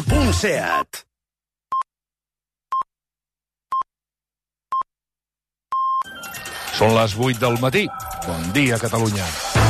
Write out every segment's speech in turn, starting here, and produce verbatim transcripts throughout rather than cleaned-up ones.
motor punt seat. Són les vuit del matí. Bon dia, Catalunya.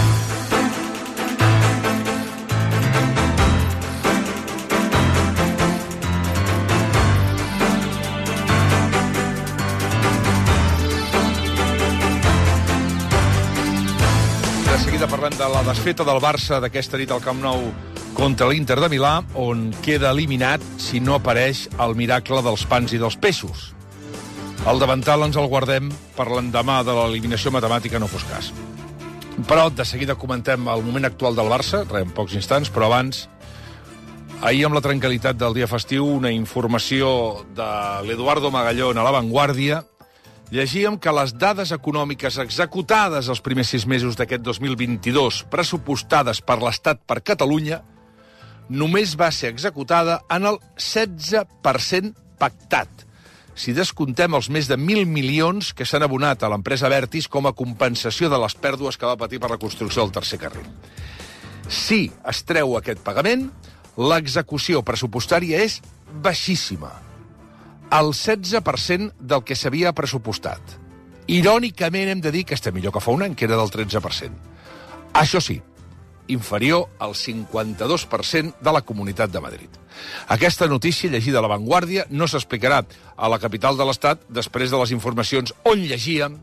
De seguida parlem de la desfeta del Barça d'aquesta nit al Camp Nou contra l'Inter de Milà, on queda eliminat si no apareix el miracle dels pans i dels peixos. El davantal ens el guardem per l'endemà de l'eliminació matemàtica, no fos cas. Però de seguida comentem el moment actual del Barça, re, en pocs instants, però abans, ahir amb la tranquil·litat del dia festiu, una informació de l'Eduardo Magallón a La Vanguardia, llegíem que les dades econòmiques executades els primers sis mesos d'aquest dos mil vint-i-dos, pressupostades per l'Estat per Catalunya, només va ser executada en el setze per cent pactat, si descontem els més de mil milions que s'han abonat a l'empresa Abertis com a compensació de les pèrdues que va patir per la construcció del tercer carril. Si es treu aquest pagament, l'execució pressupostària és baixíssima, el setze per cent del que s'havia pressupostat. Irònicament hem de dir que està millor que fa un any, que era del tretze per cent. Això sí, inferior al cinquanta-dos per cent de la Comunitat de Madrid. Aquesta notícia, llegida a La Vanguardia, no s'explicarà a la capital de l'Estat després de les informacions on llegíem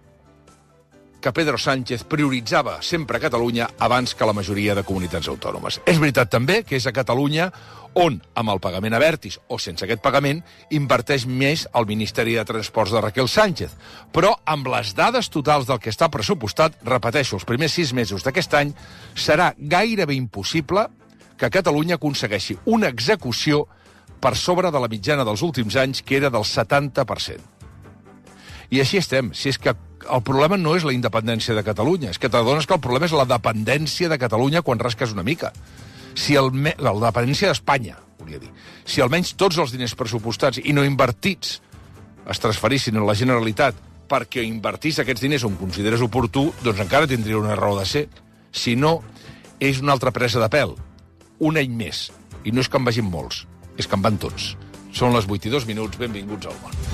que Pedro Sánchez prioritzava sempre Catalunya abans que la majoria de comunitats autònomes. És veritat també que és a Catalunya on, amb el pagament a Abertis o sense aquest pagament, inverteix més el Ministeri de Transports de Raquel Sánchez. Però amb les dades totals del que està pressupostat, repeteixo, els primers sis mesos d'aquest any, serà gairebé impossible que Catalunya aconsegueixi una execució per sobre de la mitjana dels últims anys, que era del setanta per cent. I així estem. Si és que el problema no és la independència de Catalunya, és que t'adones que el problema és la dependència de Catalunya quan rasques una mica. Si el me... la dependència d'Espanya, volia dir. Si almenys tots els diners pressupostats i no invertits es transferissin a la Generalitat perquè invertís aquests diners on consideres oportú, doncs encara tindria una raó de ser. Si no, és una altra presa de pèl. Un any més. I no és que en vagin molts, és que en van tots. Són les vuit i dos minuts, benvinguts al món.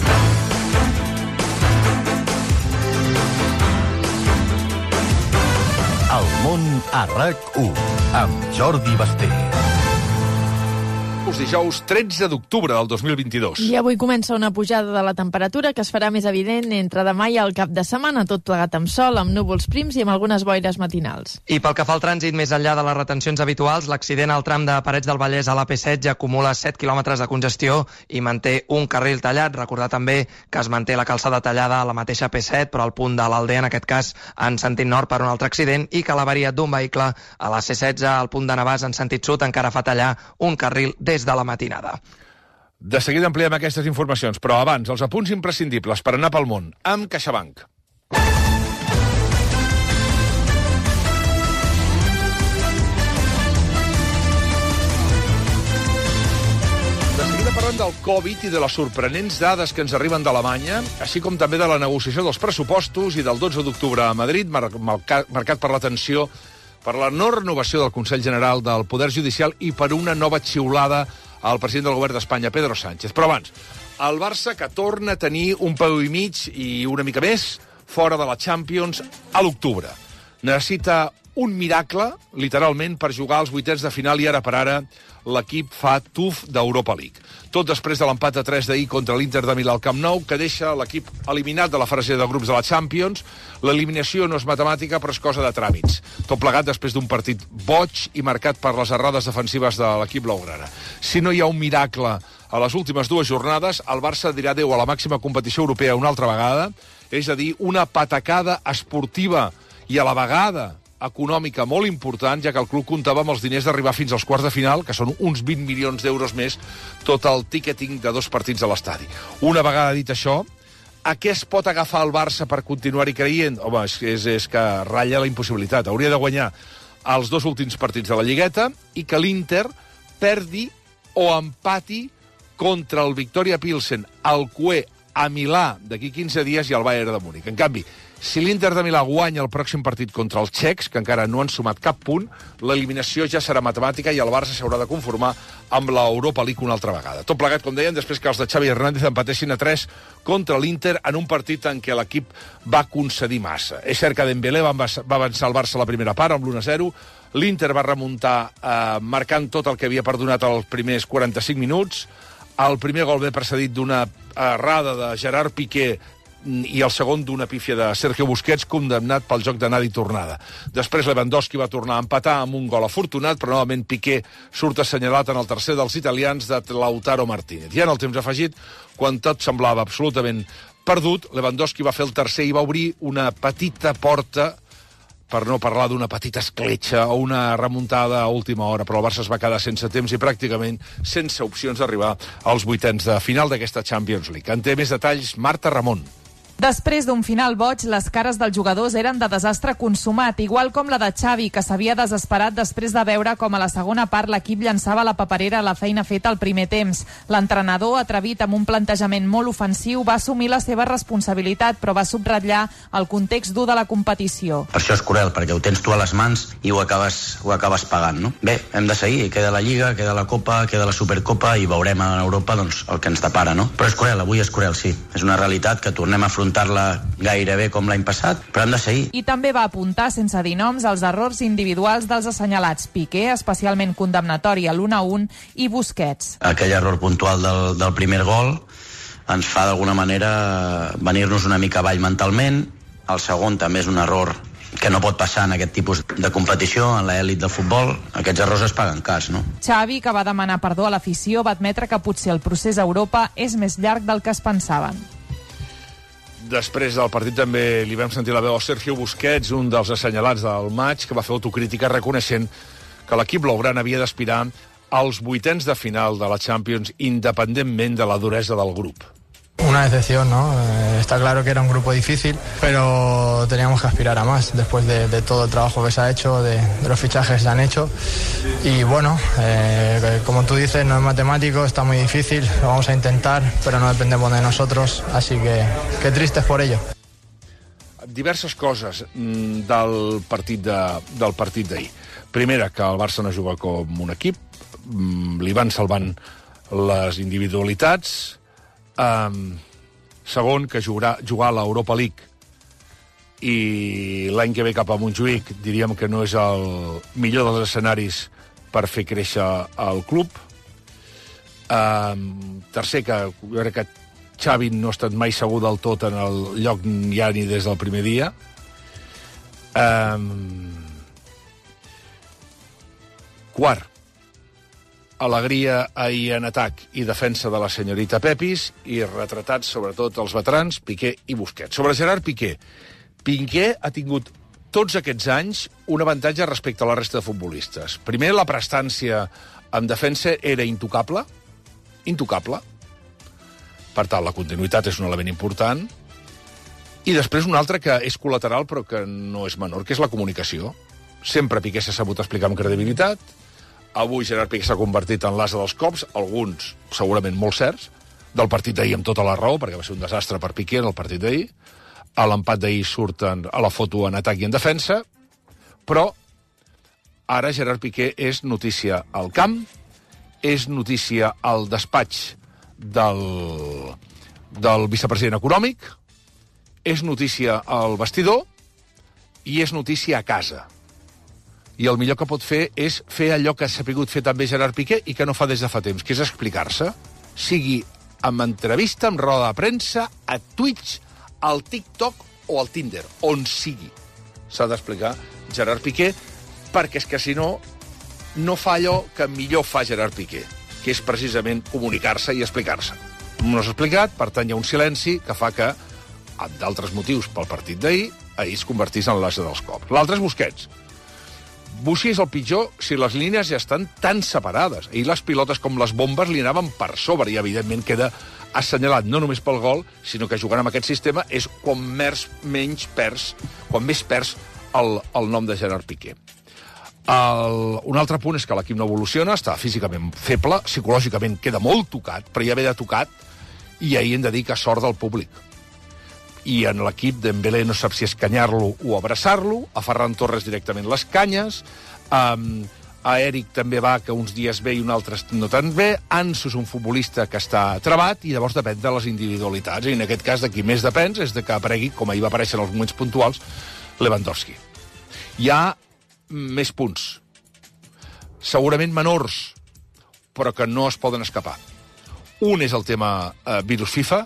El món a RAC u, amb Jordi Basté. Dijous tretze d'octubre del dos mil vint-i-dos. I avui comença una pujada de la temperatura que es farà més evident entre demà i el cap de setmana, tot plegat amb sol, amb núvols prims i amb algunes boires matinals. I pel que fa al trànsit, més enllà de les retencions habituals, l'accident al tram de Parets del Vallès a l'A P set ja acumula set quilòmetres de congestió i manté un carril tallat. Recordar també que es manté la calçada tallada a la mateixa A P set, però al punt de l'Aldea, en aquest cas, en sentit nord per un altre accident, i que l'avaria d'un vehicle a la C setze al punt de Navàs en sentit sud encara fa tallar un carril des de la matinada. De seguida ampliem aquestes informacions, però abans, els apunts imprescindibles per anar pel món, amb CaixaBank. De seguida parlem del Covid i de les sorprenents dades que ens arriben d'Alemanya, així com també de la negociació dels pressupostos i del dotze d'octubre a Madrid, marcat per la tensió per la no renovació del Consell General del Poder Judicial i per una nova xiulada al president del govern d'Espanya, Pedro Sánchez. Però abans, el Barça, que torna a tenir un peu i mig i una mica més fora de la Champions a l'octubre. Necessita un miracle, literalment, per jugar als vuitens de final i ara per ara l'equip fa tuf d'Europa League. Tot després de l'empat a tres d'ahir contra l'Inter de Milà al Camp Nou, que deixa l'equip eliminat de la fase de grups de la Champions. L'eliminació no és matemàtica, però és cosa de tràmits. Tot plegat després d'un partit boig i marcat per les errades defensives de l'equip blaugrana. Si no hi ha un miracle a les últimes dues jornades, el Barça dirà adéu a la màxima competició europea una altra vegada, és a dir, una patacada esportiva i a la vegada econòmica molt important, ja que el club comptava amb els diners d'arribar fins als quarts de final, que són uns vint milions d'euros més, tot el ticketing de dos partits a l'estadi. Una vegada dit això, a què es pot agafar el Barça per continuar-hi creient? Home, és, és que ratlla la impossibilitat. Hauria de guanyar els dos últims partits de la Lligueta i que l'Inter perdi o empati contra el Victoria Pilsen, el Cué a Milà d'aquí quinze dies i el Bayern de Múnich. En canvi, Si l'Inter de Milà guanya el pròxim partit contra els txecs, que encara no han sumat cap punt, l'eliminació ja serà matemàtica i el Barça s'haurà de conformar amb l'Europa League una altra vegada. Tot plegat, com deien, després que els de Xavi Hernández empatessin a tres contra l'Inter en un partit en què l'equip va concedir massa. És cert que Dembélé va avançar el Barça a la primera part amb l'u a zero, l'Inter va remuntar eh, marcant tot el que havia perdonat als primers quaranta-cinc minuts, el primer gol ve precedit d'una errada de Gerard Piqué i el segon d'una pífia de Sergio Busquets, condemnat pel joc d'anada i tornada. Després Lewandowski va tornar a empatar amb un gol afortunat, però novament Piqué surt assenyalat en el tercer dels italians de Lautaro Martínez. I en el temps afegit, quan tot semblava absolutament perdut, Lewandowski va fer el tercer i va obrir una petita porta, per no parlar d'una petita escletxa o una remuntada a última hora, però el Barça es va quedar sense temps i pràcticament sense opcions d'arribar als vuitens de final d'aquesta Champions League. En té més detalls Marta Ramon. Després d'un final boig, les cares dels jugadors eren de desastre consumat, igual com la de Xavi, que s'havia desesperat després de veure com a la segona part l'equip llançava la paperera a la feina feta al primer temps. L'entrenador, atrevit amb un plantejament molt ofensiu, va assumir la seva responsabilitat, però va subratllar el context dur de la competició. Per això és cruel, perquè ho tens tu a les mans i ho acabes, ho acabes pagant, no? Bé, hem de seguir, queda la Lliga, queda la Copa, queda la Supercopa i veurem a Europa doncs, el que ens depara, no? Però és cruel, avui és cruel, sí. És una realitat que tornem a afrontar la gairebé com l'any passat, però hem de seguir. I també va apuntar, sense dir noms, els errors individuals dels assenyalats Piqué, especialment condemnatori a l'u a un, i Busquets. Aquell error puntual del, del primer gol ens fa d'alguna manera venir-nos una mica avall mentalment. El segon també és un error que no pot passar en aquest tipus de competició, en l'elit del futbol. Aquests errors es paguen cars, no? Xavi, que va demanar perdó a l'afició, va admetre que potser el procés a Europa és més llarg del que es pensaven. Després del partit també li vam sentir la veu a Sergio Busquets, un dels assenyalats del maig, que va fer autocrítica reconeixent que l'equip blaugrana havia d'aspirar als vuitens de final de la Champions independentment de la duresa del grup. Una decepción, ¿no? Eh, está claro que era un grupo difícil, pero teníamos que aspirar a más después de, de todo el trabajo que se ha hecho, de, de los fichajes que se han hecho. Y bueno, eh, como tú dices, no es matemático, está muy difícil, lo vamos a intentar, pero no dependemos de nosotros, así que qué tristes por ello. Diverses coses del partit de, del partit d'ahir. Primera, que el Barça no juga com un equip, li van salvant les individualitats. Um, segon, que jugarà, jugar a l'Europa League i l'any que ve cap a Montjuïc diríem que no és el millor dels escenaris per fer créixer el club. Um, tercer, que jo crec que Xavi no ha estat mai segur del tot en el lloc ja ni des del primer dia. Um, quart, alegria ahir en atac i defensa de la senyorita Pepis i retratats sobretot els veterans Piqué i Busquets. Sobre Gerard Piqué, Piqué ha tingut tots aquests anys un avantatge respecte a la resta de futbolistes. Primer, la prestància en defensa era intocable, intocable. Per tant, la continuïtat és un element important. I després un altre que és col·lateral però que no és menor, que és la comunicació. Sempre Piqué s'ha sabut explicar amb credibilitat. Avui Gerard Piqué s'ha convertit en l'ase dels cops, alguns segurament molt certs, del partit d'ahir amb tota la raó, perquè va ser un desastre per Piqué en el partit d'ahir. A l'empat d'ahir surten a la foto en atac i en defensa, però ara Gerard Piqué és notícia al camp, és notícia al despatx del, del vicepresident econòmic, és notícia al vestidor i és notícia a casa. I el millor que pot fer és fer allò que s'ha sabut fer també Gerard Piqué i que no fa des de fa temps, que és explicar-se, sigui amb entrevista, amb roda de premsa, a Twitch, al TikTok o al Tinder, on sigui. S'ha d'explicar Gerard Piqué, perquè és que si no, no fa allò que millor fa Gerard Piqué, que és precisament comunicar-se i explicar-se. No s'ha explicat, per tant hi ha un silenci que fa que, amb d'altres motius pel partit d'ahir, ahir es convertís en l'ase dels cops. L'altre és Busquets. Busquets és el pitjor si les línies ja estan tan separades. Ahir les pilotes com les bombes li anaven per sobre i, evidentment, queda assenyalat no només pel gol, sinó que jugant amb aquest sistema és quan més, menys perds, quan més perds el, el nom de Gerard Piqué. El, un altre punt és que l'equip no evoluciona, està físicament feble, psicològicament queda molt tocat, però ja ve de tocat, i ahir hem de dir que sort del públic. i en l'equip Dembélé no sap si escanyar-lo o abraçar-lo, a Ferran Torres directament les canyes, um, a Eric també va, que uns dies bé i un altre no tan bé, Ansu és un futbolista que està trebat, i llavors depèn de les individualitats, i en aquest cas de qui més depèn és de que aparegui, com ahir va aparèixer en els moments puntuals, Lewandowski. Hi ha més punts, segurament menors, però que no es poden escapar. Un és el tema eh, virus FIFA.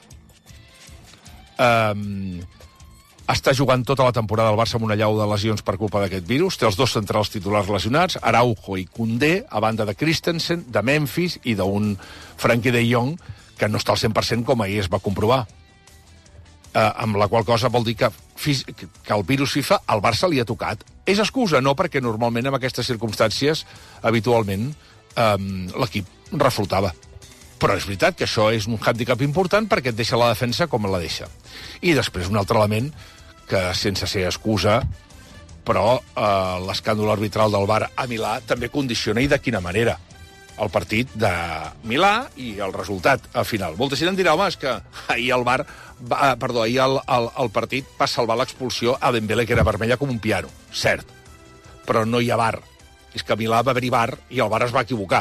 Um, està jugant tota la temporada el Barça amb una llau de lesions per culpa d'aquest virus. Té els dos centrals titulars lesionats, Araujo i Koundé, a banda de Christensen, de Memphis i d'un Frenkie de Jong que no està al cent per cent com ahir es va comprovar. Uh, amb la qual cosa vol dir que, que el virus FIFA al Barça li ha tocat. És excusa, no, perquè normalment en aquestes circumstàncies habitualment um, l'equip reflotava. Però és veritat que això és un hàndicap important perquè et deixa la defensa com la deixa. I després un altre element que, sense ser excusa, però eh, l'escàndol arbitral del V A R a Milà també condiciona, i de quina manera, el partit de Milà i el resultat al final. Molta gent em dirà, home, és que ahir el V A R, va, perdó, ahir el, el, el partit va salvar l'expulsió a Dembélé, que era vermella com un piano, cert, però no hi ha V A R. És que a Milà va haver-hi V A R i el V A R es va equivocar.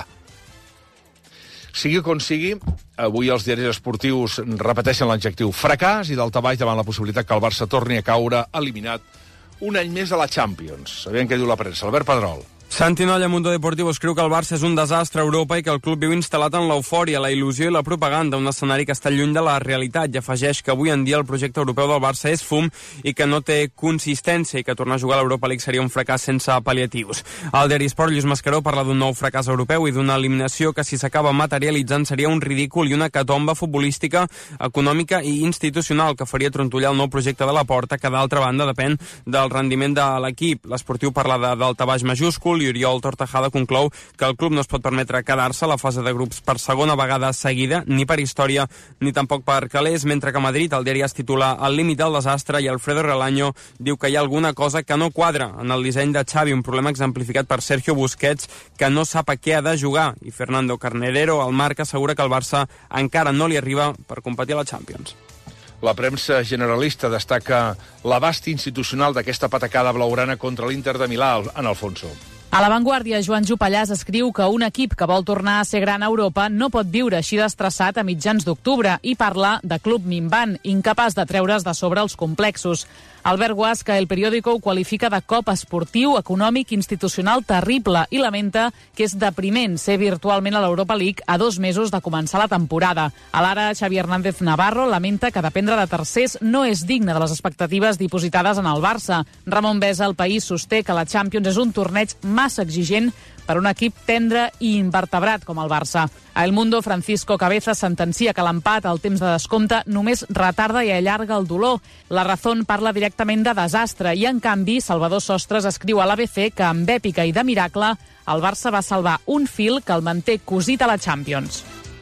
Sigui com sigui, avui els diaris esportius repeteixen l'adjectiu fracàs i daltabaix davant la possibilitat que el Barça torni a caure eliminat un any més a la Champions. Sabien què diu la premsa. Albert Pedrol. Santi Nolla, Mundo Deportivo, escriu que el Barça és un desastre a Europa i que el club viu instal·lat en l'eufòria, la il·lusió i la propaganda, un escenari que està lluny de la realitat, i afegeix que avui en dia el projecte europeu del Barça és fum i que no té consistència i que tornar a jugar a l'Europa League seria un fracàs sense pal·liatius. Al diari Sport, Lluís Mascaró parla d'un nou fracàs europeu i d'una eliminació que, si s'acaba materialitzant, seria un ridícul i una catomba futbolística, econòmica i institucional que faria trontollar el nou projecte de la Porta, que d'altra banda depèn del rendiment de l'equip. L'esportiu parla de daltabaix majúscul i Oriol Tortajada conclou que el club no es pot permetre quedar-se a la fase de grups per segona vegada seguida, ni per història ni tampoc per calés, mentre que a Madrid el diari es titula El límit del desastre i Alfredo Relaño diu que hi ha alguna cosa que no quadra en el disseny de Xavi, un problema exemplificat per Sergio Busquets, que no sap a què ha de jugar, i Fernando Carnerero, al Marca, assegura que el Barça encara no li arriba per competir a la Champions. La premsa generalista destaca l'abast institucional d'aquesta patacada blaugrana contra l'Inter de Milà, en Alfonso. A La Vanguardia, Joan Jopallàs escriu que un equip que vol tornar a ser gran a Europa no pot viure així destressat a mitjans d'octubre i parla de club minvant, incapaç de treure's de sobre els complexos. Albert Guasca, El Periódico, ho qualifica de cop esportiu, econòmic, institucional terrible i lamenta que és depriment ser virtualment a l'Europa League a dos mesos de començar la temporada. A l'ara, Xavi Hernández Navarro lamenta que dependre de tercers no és digne de les expectatives dipositades en el Barça. Ramon Besa, El País, sosté que la Champions és un torneig massa exigent per un equip tendre i invertebrat com el Barça. A El Mundo, Francisco Cabeza sentencia que l'empat al temps de descompte només retarda i allarga el dolor. La Razón parla directament de desastre i, en canvi, Salvador Sostres escriu a l'A B C que, amb èpica i de miracle, el Barça va salvar un fil que el manté cosit a la Champions.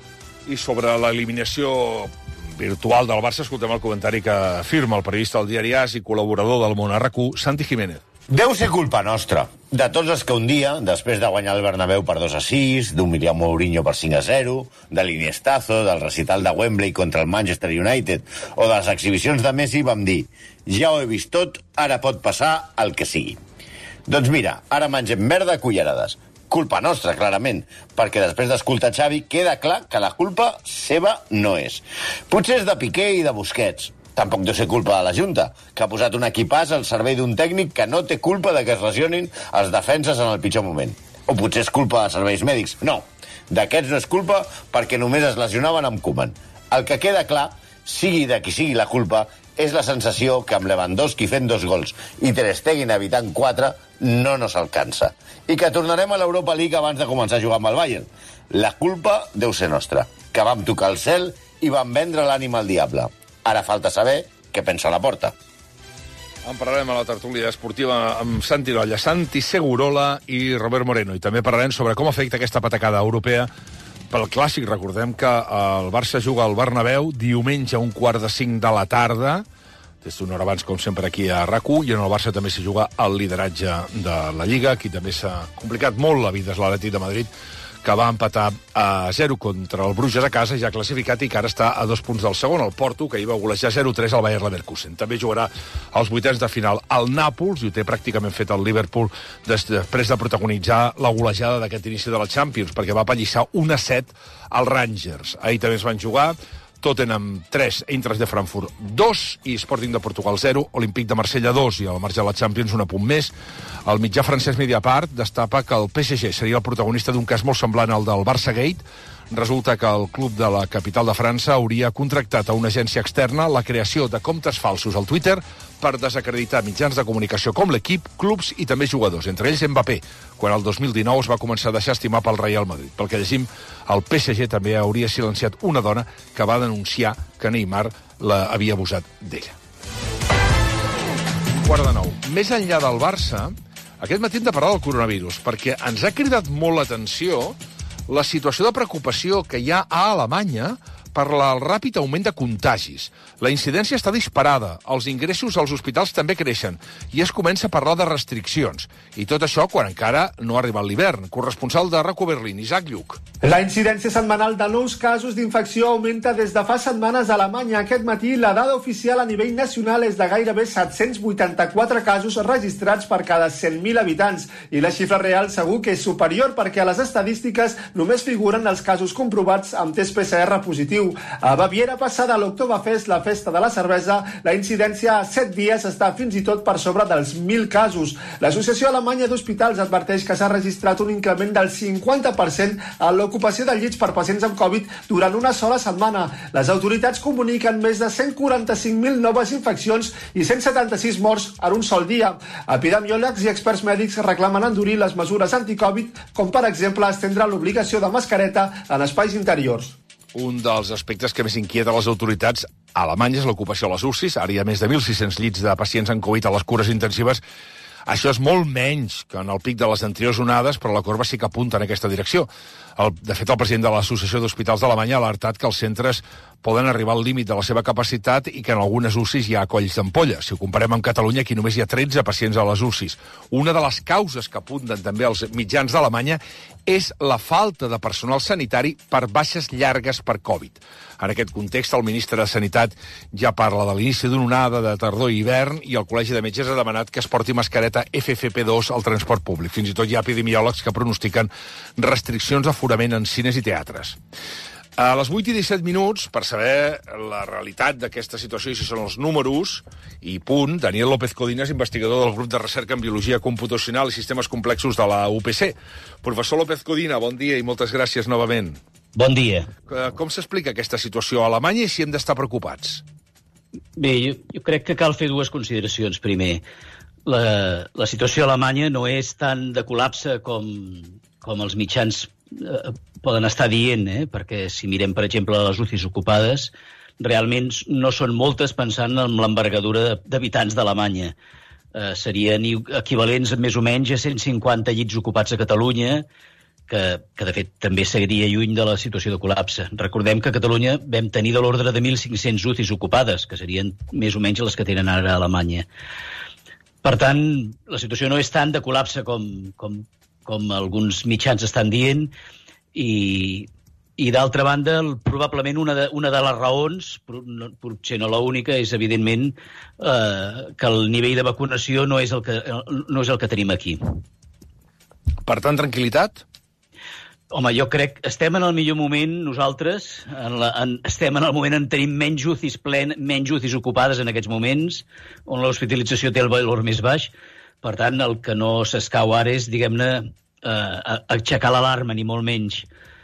I sobre l'eliminació virtual del Barça, escoltem el comentari que firma el periodista del diari A S i col·laborador del Món a RAC u, Santi Jiménez. Deu ser culpa nostra, de tots els que un dia, després de guanyar el Bernabéu per dos a sis, d'humiliar Mourinho per cinc a zero, de l'Iniestazo, del recital de Wembley contra el Manchester United o de les exhibicions de Messi, vam dir: ja ho he vist tot, ara pot passar el que sigui. Doncs mira, ara mengem merda a cullerades. Culpa nostra, clarament, perquè després d'escoltar Xavi queda clar que la culpa seva no és. Potser és de Piqué i de Busquets. Tampoc deu ser culpa de la Junta, que ha posat un equipàs al servei d'un tècnic que no té culpa de que es lesionin els defenses en el pitjor moment. O potser és culpa de serveis mèdics. No, d'aquests no és culpa perquè només es lesionaven amb Koeman. El que queda clar, sigui de qui sigui la culpa, és la sensació que amb Lewandowski fent dos gols i Ter Stegen evitant quatre no nos alcança. I que tornarem a l'Europa League abans de començar a jugar amb el Bayern. La culpa deu ser nostra, que vam tocar el cel i vam vendre l'ànima al diable. Ara falta saber què pensa la Porta. En parlarem a la tertúlia esportiva amb Santi Nolla, Santi Segurola i Robert Moreno. I també parlarem sobre com afecta aquesta patacada europea pel Clàssic. Recordem que el Barça juga al Bernabéu diumenge a un quart de cinc de la tarda, des d'una hora abans, com sempre, aquí a RAC u, i en el Barça també s'hi juga el lideratge de la Lliga. Aquí també s'ha complicat molt la vida, és l'Atlètic de Madrid, que va empatar a zero contra el Bruges a casa, ja classificat, i que ara està a dos punts del segon, el Porto, que hi va golejar zero tres al Bayer Leverkusen. També jugarà als vuitens de final al Nàpols, i ho té pràcticament fet el Liverpool després de protagonitzar la golejada d'aquest inici de la Champions, perquè va apallissar un a set als Rangers. Ahir també es van jugar Tottenham tres, Eintracht de Frankfurt dos, i Sporting de Portugal zero, Olímpic de Marsella dos, i al marge de la Champions un punt més. El mitjà francès Mediapart destapa que el P S G seria el protagonista d'un cas molt semblant al del Barça Gate. Resulta que el club de la capital de França hauria contractat a una agència externa la creació de comptes falsos al Twitter per desacreditar mitjans de comunicació com l'Equip, clubs i també jugadors, entre ells Mbappé, quan el dos mil dinou es va començar a deixar estimar pel Real Madrid. Pel que llegim, el P S G també hauria silenciat una dona que va denunciar que Neymar l'havia abusat d'ella. Quart de nou. Més enllà del Barça, aquest matí hem de parlar del coronavirus, perquè ens ha cridat molt l'atenció la situació de preocupació que hi ha a Alemanya per el ràpid augment de contagis. La incidència està disparada, els ingressos als hospitals també creixen i es comença a parlar de restriccions. I tot això quan encara no ha arribat l'hivern. Corresponsal de RACU Berlín, Isaac Lluc. La incidència setmanal de nous casos d'infecció augmenta des de fa setmanes a Alemanya. Aquest matí la dada oficial a nivell nacional és de gairebé set-cents vuitanta-quatre casos registrats per cada cent mil habitants. I la xifra real segur que és superior perquè a les estadístiques només figuren els casos comprovats amb test P C R positiu. A Baviera, passada l'Oktoberfest, la festa de la cervesa, la incidència a set dies està fins i tot per sobre dels mil casos. L'Associació Alemanya d'Hospitals adverteix que s'ha registrat un increment del cinquanta per cent en l'ocupació de llits per pacients amb Covid durant una sola setmana. Les autoritats comuniquen més de cent quaranta-cinc mil noves infeccions i cent setanta-sis morts en un sol dia. Epidemiòlegs i experts mèdics reclamen endurir les mesures anticovid, com per exemple estendre l'obligació de mascareta en espais interiors. Un dels aspectes que més inquieta les autoritats alemanyes és l'ocupació a les U C Is. Ara hi ha més de mil sis-cents llits de pacients amb Covid a les cures intensives. Això és molt menys que en el pic de les anteriors onades, però la corba sí que apunta en aquesta direcció. El, de fet, el president de l'Associació d'Hospitals d'Alemanya ha alertat que els centres poden arribar al límit de la seva capacitat i que en algunes U C Is hi ha colls d'ampolla. Si ho comparem amb Catalunya, aquí només hi ha tretze pacients a les U C Is. Una de les causes que apunten també els mitjans d'Alemanya és la falta de personal sanitari per baixes llargues per Covid. En aquest context, el ministre de Sanitat ja parla de l'inici d'una onada de tardor i hivern i el Col·legi de Metges ha demanat que es porti mascareta F F P dos al transport públic. Fins i tot hi ha epidemiòlegs que pronostiquen restriccions d'aforament en cines i teatres. A les vuit i disset minuts, per saber la realitat d'aquesta situació i si són els números, i punt, Daniel López Codina és investigador del grup de recerca en Biologia Computacional i Sistemes Complexos de la U P C. Professor López Codina, bon dia i moltes gràcies novament. Bon dia. Com s'explica aquesta situació a Alemanya i si hem d'estar preocupats? Bé, jo, jo crec que cal fer dues consideracions. Primer, la, la situació a Alemanya no és tan de col·lapse com, com els mitjans eh, poden estar dient, eh? Perquè si mirem, per exemple, les U C Is ocupades, realment no són moltes pensant en l'envergadura d'habitants d'Alemanya. Eh, serien equivalents més o menys a cent cinquanta llits ocupats a Catalunya, que, que de fet també seguiria lluny de la situació de col·lapse. Recordem que a Catalunya vam tenir de l'ordre de mil cinc-cents U C Is ocupades, que serien més o menys les que tenen ara a Alemanya. Per tant, la situació no és tant de col·lapse com, com, com alguns mitjans estan dient, i, i d'altra banda, probablement una de, una de les raons, potser no l'única, és evidentment eh, que el nivell de vacunació no és el que, no és el que tenim aquí. Per tant, tranquil·litat? Home, jo crec que estem en el millor moment nosaltres, en la, en, estem en el moment en tenim menys U C Is plen, menys U C Is ocupades en aquests moments, on l'hospitalització té el valor més baix. Per tant, el que no s'escau ara és, diguem-ne, eh, aixecar l'alarma, ni molt menys.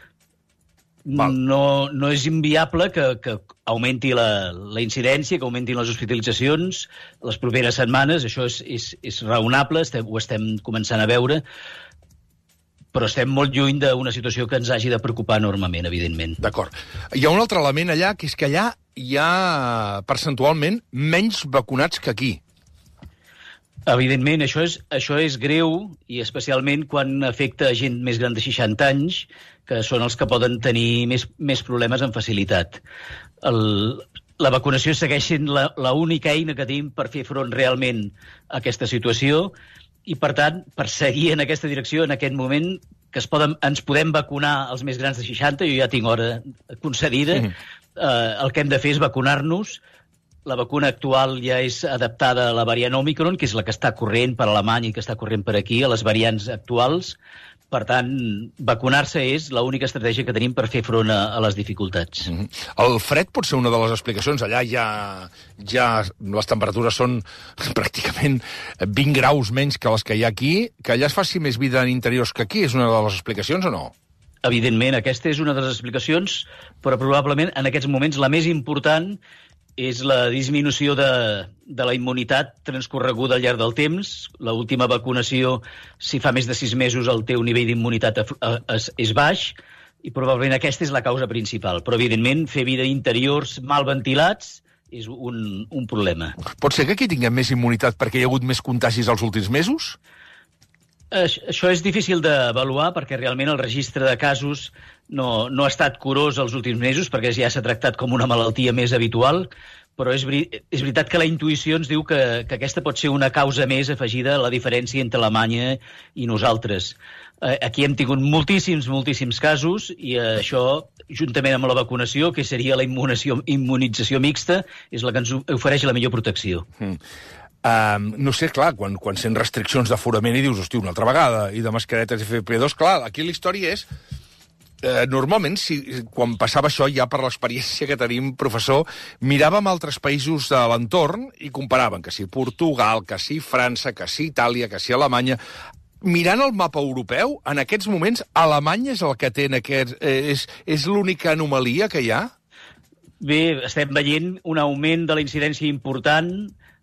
No, no és inviable que, que augmenti la, la incidència, que augmentin les hospitalitzacions les properes setmanes. Això és, és, és raonable, estem, ho estem començant a veure, però estem molt lluny d'una situació que ens hagi de preocupar enormement, evidentment. D'acord. Hi ha un altre element allà, que és que allà hi ha percentualment menys vacunats que aquí. Evidentment, això és, això és greu, i especialment quan afecta a gent més gran de seixanta anys, que són els que poden tenir més, més problemes amb facilitat. El, la vacunació segueix sent l'única eina que tenim per fer front realment a aquesta situació, i, per tant, per seguir en aquesta direcció, en aquest moment, que es poden, ens podem vacunar els més grans de seixanta, jo ja tinc hora concedida, mm. eh, el que hem de fer és vacunar-nos. La vacuna actual ja és adaptada a la variant Omicron, que és la que està corrent per Alemanya i que està corrent per aquí, a les variants actuals. Per tant, vacunar-se és l'única estratègia que tenim per fer front a, a les dificultats. Mm-hmm. El fred pot ser una de les explicacions. Allà ja, ja les temperatures són pràcticament vint graus menys que les que hi ha aquí. Que allà es faci més vida en interiors que aquí és una de les explicacions o no? Evidentment, aquesta és una de les explicacions, però probablement en aquests moments la més important és la disminució de, de la immunitat transcorreguda al llarg del temps. L'última vacunació, si fa més de sis mesos el teu nivell d'immunitat és, és baix, i probablement aquesta és la causa principal. Però, evidentment, fer vida interiors mal ventilats és un, un problema. Pot ser que aquí tinguem més immunitat perquè hi ha hagut més contagis els últims mesos? Això és difícil d'avaluar perquè realment el registre de casos no, no ha estat curós els últims mesos perquè ja s'ha tractat com una malaltia més habitual, però és, veri és veritat que la intuïció ens diu que, que aquesta pot ser una causa més afegida a la diferència entre Alemanya i nosaltres. Aquí hem tingut moltíssims, moltíssims casos i això, juntament amb la vacunació, que seria la immunització, immunització mixta, és la que ens ofereix la millor protecció. Mm. Um, no sé, clar, quan, quan sent restriccions d'aforament i dius, hosti, una altra vegada, i de mascaretes F F P dos, clar, aquí la història és... Eh, normalment, si, quan passava això, ja per l'experiència que tenim, professor, miràvem altres països de l'entorn i comparàvem que si Portugal, que si França, que si Itàlia, que si Alemanya... Mirant el mapa europeu, en aquests moments, Alemanya és el que té en aquest... Eh, és és l'única anomalia que hi ha? Bé, estem veient un augment de la incidència important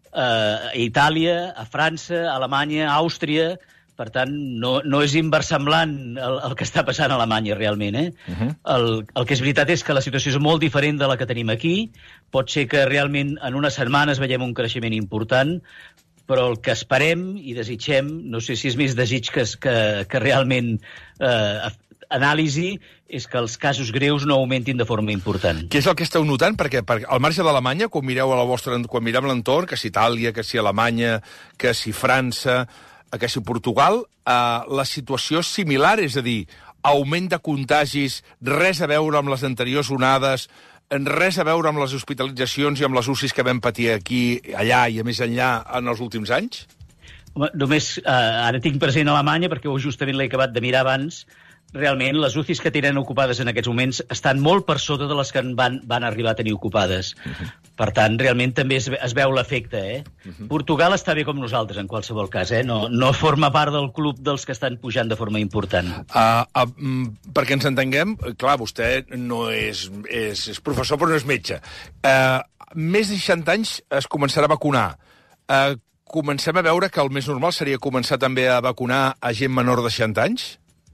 a Itàlia, a França, a Alemanya, a Àustria. Per tant, no, no és inversemblant el, el que està passant a Alemanya, realment. Eh? Uh-huh. el, el que és veritat és que la situació és molt diferent de la que tenim aquí. Pot ser que realment en unes setmanes veiem un creixement important, però el que esperem i desitgem, no sé si és més desig que, que, que realment eh, anàlisi, és que els casos greus no augmentin de forma important. Què és el que esteu notant? Perquè, perquè al marge d'Alemanya, quan mireu a la vostra, quan mirem l'entorn, que si Itàlia, que si Alemanya, que si França, que si Portugal, eh, la situació és similar, és a dir, augment de contagis, res a veure amb les anteriors onades, res a veure amb les hospitalitzacions i amb les U C Is que vam patir aquí, allà i a més enllà en els últims anys? Home, només, eh, ara tinc present Alemanya, perquè justament l'he acabat de mirar abans. Realment, les U C Is que tenen ocupades en aquests moments estan molt per sota de les que van, van arribar a tenir ocupades. Uh-huh. Per tant, realment també es, es veu l'efecte. Eh? Uh-huh. Portugal està bé com nosaltres, en qualsevol cas. Eh? No, no forma part del club dels que estan pujant de forma important. Uh, uh, perquè ens entenguem, clar, vostè no és, és, és professor, però no és metge. Uh, més de seixanta anys es començarà a vacunar. Uh, comencem a veure que el més normal seria començar també a vacunar a gent menor de seixanta anys?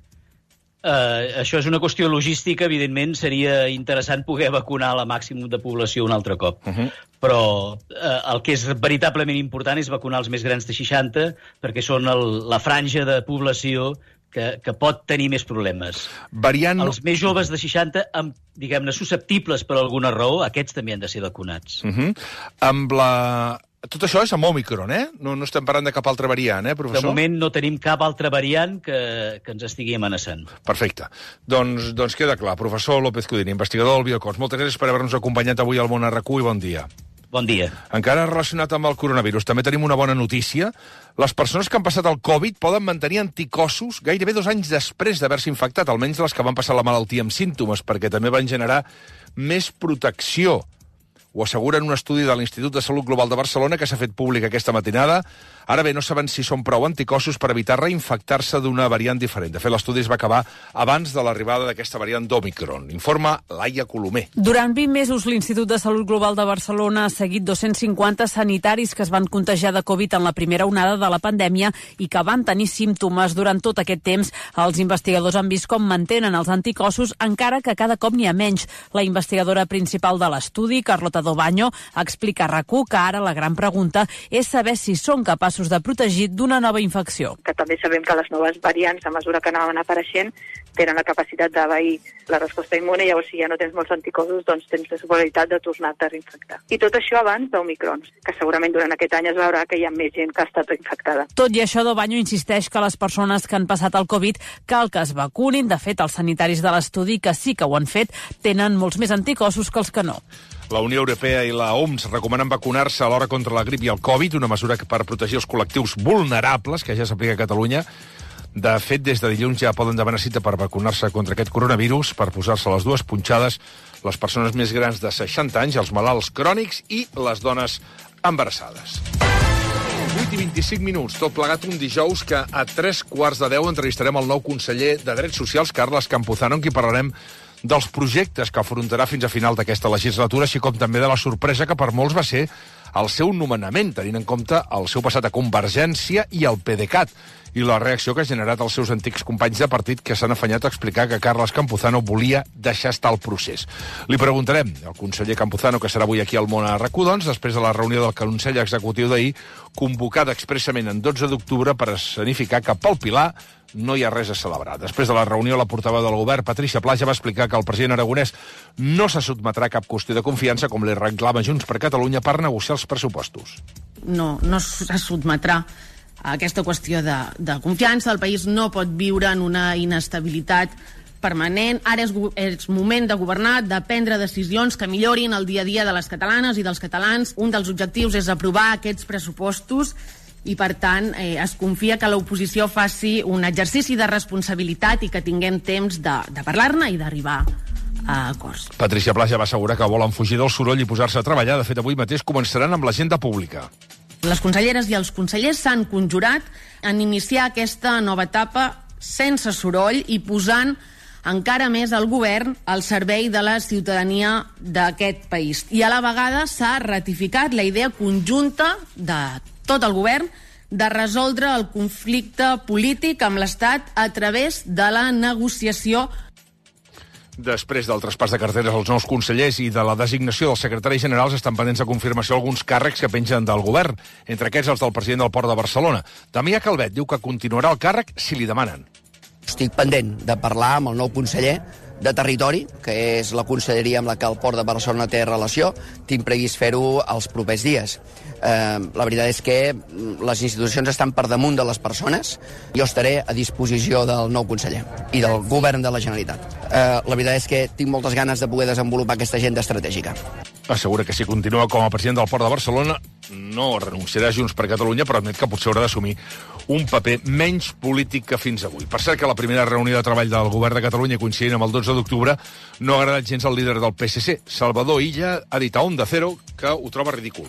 Uh, això és una qüestió logística, evidentment seria interessant poder vacunar la màxim de població un altre cop. Uh-huh. Però uh, el que és veritablement important és vacunar els més grans de seixanta, perquè són el, la franja de població que, que pot tenir més problemes. Variant... Els més joves de seixanta, amb, diguem-ne, susceptibles per alguna raó, aquests també han de ser vacunats. Uh-huh. Amb la... Tot això és amb Omicron, eh? No, no estem parlant de cap altra variant, eh, professor? De moment no tenim cap altra variant que, que ens estigui amenaçant. Perfecte. Doncs, doncs queda clar. Professor López Codina, investigador del Biocos. Moltes gràcies per haver-nos acompanyat avui al Món R Q i bon dia. Bon dia. Encara relacionat amb el coronavirus, també tenim una bona notícia. Les persones que han passat el Covid poden mantenir anticossos gairebé dos anys després d'haver-se infectat, almenys les que van passar la malaltia amb símptomes, perquè també van generar més protecció. Ho assegura en un estudi de l'Institut de Salut Global de Barcelona que s'ha fet públic aquesta matinada. Ara bé, no saben si són prou anticossos per evitar reinfectar-se d'una variant diferent. De fet, l'estudi es va acabar abans de l'arribada d'aquesta variant d'Omicron. Informa Laia Colomer. Durant vint mesos, l'Institut de Salut Global de Barcelona ha seguit dos-cents cinquanta sanitaris que es van contagiar de Covid en la primera onada de la pandèmia i que van tenir símptomes. Durant tot aquest temps, els investigadors han vist com mantenen els anticossos, encara que cada cop n'hi ha menys. La investigadora principal de l'estudi, Carlota Dobaño, explica a R A C U que ara la gran pregunta és saber si són capaços de protegir d'una nova infecció. Que també sabem que les noves variants, a mesura que anaven apareixent, tenen la capacitat d'evair la resposta immune, llavors si ja no tens molts anticossos, doncs tens la probabilitat de tornar-te a reinfectar. I tot això abans d'Omicron, que segurament durant aquest any es veurà que hi ha més gent que ha estat infectada. Tot i això, Dobanyo insisteix que les persones que han passat el Covid cal que es vacunin. De fet, els sanitaris de l'estudi, que sí que ho han fet, tenen molts més anticossos que els que no. La Unió Europea i la O M S recomanen vacunar-se alhora contra la grip i el Covid, una mesura que per protegir els col·lectius vulnerables, que ja s'aplica a Catalunya. De fet, des de dilluns ja poden demanar cita per vacunar-se contra aquest coronavirus, per posar-se les dues punxades les persones més grans de seixanta anys, els malalts crònics i les dones embarassades. vuit i vint-i-cinc minuts, tot plegat un dijous que a tres quarts de deu entrevistarem el nou conseller de Drets Socials, Carles Campuzano, amb qui parlarem dels projectes que afrontarà fins a final d'aquesta legislatura, així com també de la sorpresa que per molts va ser el seu nomenament, tenint en compte el seu passat a Convergència i el PDeCAT, i la reacció que ha generat els seus antics companys de partit que s'han afanyat a explicar que Carles Campuzano volia deixar estar el procés. Li preguntarem al conseller Campuzano, que serà avui aquí al Món a RAC1, doncs, després de la reunió del Consell Executiu d'ahir, convocada expressament en dotze d'octubre per escenificar que pel Pilar no hi ha res a celebrar. Després de la reunió, la portaveu del govern, Patricia Plaja, va explicar que el president aragonès no se sotmetrà a cap qüestió de confiança, com li reclama Junts per Catalunya, per negociar els pressupostos. No, no se sotmetrà a aquesta qüestió de, de confiança. El país no pot viure en una inestabilitat permanent. Ara és, és moment de governar, de prendre decisions que millorin el dia a dia de les catalanes i dels catalans. Un dels objectius és aprovar aquests pressupostos i, per tant, eh, es confia que l'oposició faci un exercici de responsabilitat i que tinguem temps de, de parlar-ne i d'arribar a acords. Patricia Plaja va assegurar que volen fugir del soroll i posar-se a treballar. De fet, avui mateix començaran amb l'agenda pública. Les conselleres i els consellers s'han conjurat en iniciar aquesta nova etapa sense soroll i posant encara més el govern al servei de la ciutadania d'aquest país. I a la vegada s'ha ratificat la idea conjunta de tot el govern de resoldre el conflicte polític amb l'Estat a través de la negociació. Després del traspàs de carteres als nous consellers i de la designació dels secretaris generals, estan pendents de confirmació alguns càrrecs que pengen del govern, entre aquests els del president del Port de Barcelona. Damià Calvet diu que continuarà el càrrec si li demanen. Estic pendent de parlar amb el nou conseller de Territori, que és la conselleria amb la que el Port de Barcelona té relació. Tinc previst fer-ho els propers dies. Eh, la veritat és que les institucions estan per damunt de les persones. Jo estaré a disposició del nou conseller i del govern de la Generalitat. Eh, la veritat és que tinc moltes ganes de poder desenvolupar aquesta agenda estratègica. Assegura que si continua com a president del Port de Barcelona no renunciarà a Junts per Catalunya, però admet que potser haurà d'assumir un paper menys polític que fins avui. Per cert, que la primera reunió de treball del govern de Catalunya, coincidint amb el dotze d'octubre, no ha agradat gens al líder del P S C. Salvador Illa ha dit a Onda Cero que ho troba ridícul.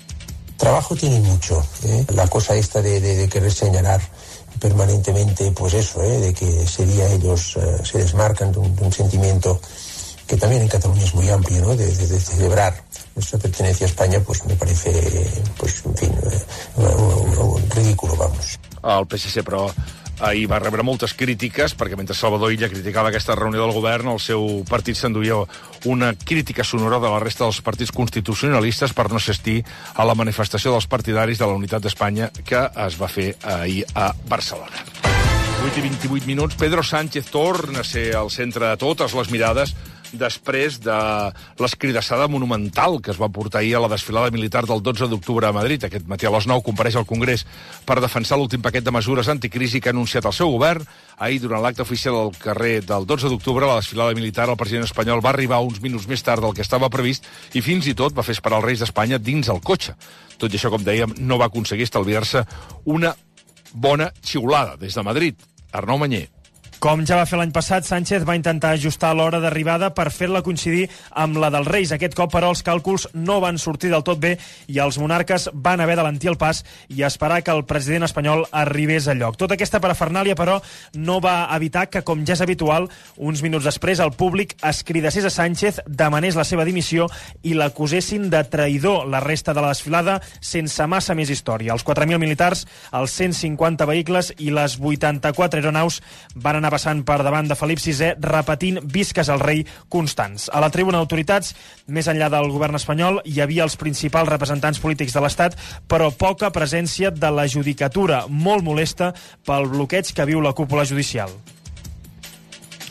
Trabajo tiene mucho, ¿eh? La cosa esta de, de, de querer señalar permanentemente, pues eso, ¿eh? De que ese día ellos eh, se desmarcan de un, de un sentimiento que también en Cataluña es muy amplio, ¿no? De, de, de celebrar nuestra pertenencia a España, pues me parece, pues en fin, eh, un, un, un ridículo, vamos. El P S C, però, ahir va rebre moltes crítiques, perquè mentre Salvador Illa criticava aquesta reunió del govern, el seu partit s'enduia una crítica sonora de la resta dels partits constitucionalistes per no assistir a la manifestació dels partidaris de la Unitat d'Espanya que es va fer ahir a Barcelona. vuit i vint-i-vuit minuts, Pedro Sánchez torna a ser al centre de totes les mirades després de l'escridassada monumental que es va portar ahir a la desfilada militar del dotze d'octubre a Madrid. Aquest matí a les nou compareix al Congrés per defensar l'últim paquet de mesures anticrisi que ha anunciat el seu govern. Ahir, durant l'acte oficial al carrer del dotze d'octubre, a la desfilada militar, el president espanyol va arribar uns minuts més tard del que estava previst i fins i tot va fer esperar els Reis d'Espanya dins el cotxe. Tot i això, com dèiem, no va aconseguir estalviar-se una bona xiulada des de Madrid. Arnau Manyer. Com ja va fer l'any passat, Sánchez va intentar ajustar l'hora d'arribada per fer-la coincidir amb la dels Reis. Aquest cop, però, els càlculs no van sortir del tot bé i els monarques van haver d'alentir el pas i esperar que el president espanyol arribés al lloc. Tota aquesta parafernàlia, però, no va evitar que, com ja és habitual, uns minuts després el públic es cridassés a Sánchez, demanés la seva dimissió i l'acusessin de traïdor. La resta de la desfilada sense massa més història. Els quatre mil militars, els cent cinquanta vehicles i les vuitanta-quatre aeronaus van anar passant per davant de Felip sisè, repetint visques al rei constants. A la tribuna d'autoritats, més enllà del govern espanyol, hi havia els principals representants polítics de l'Estat, però poca presència de la judicatura, molt molesta pel bloqueig que viu la cúpula judicial.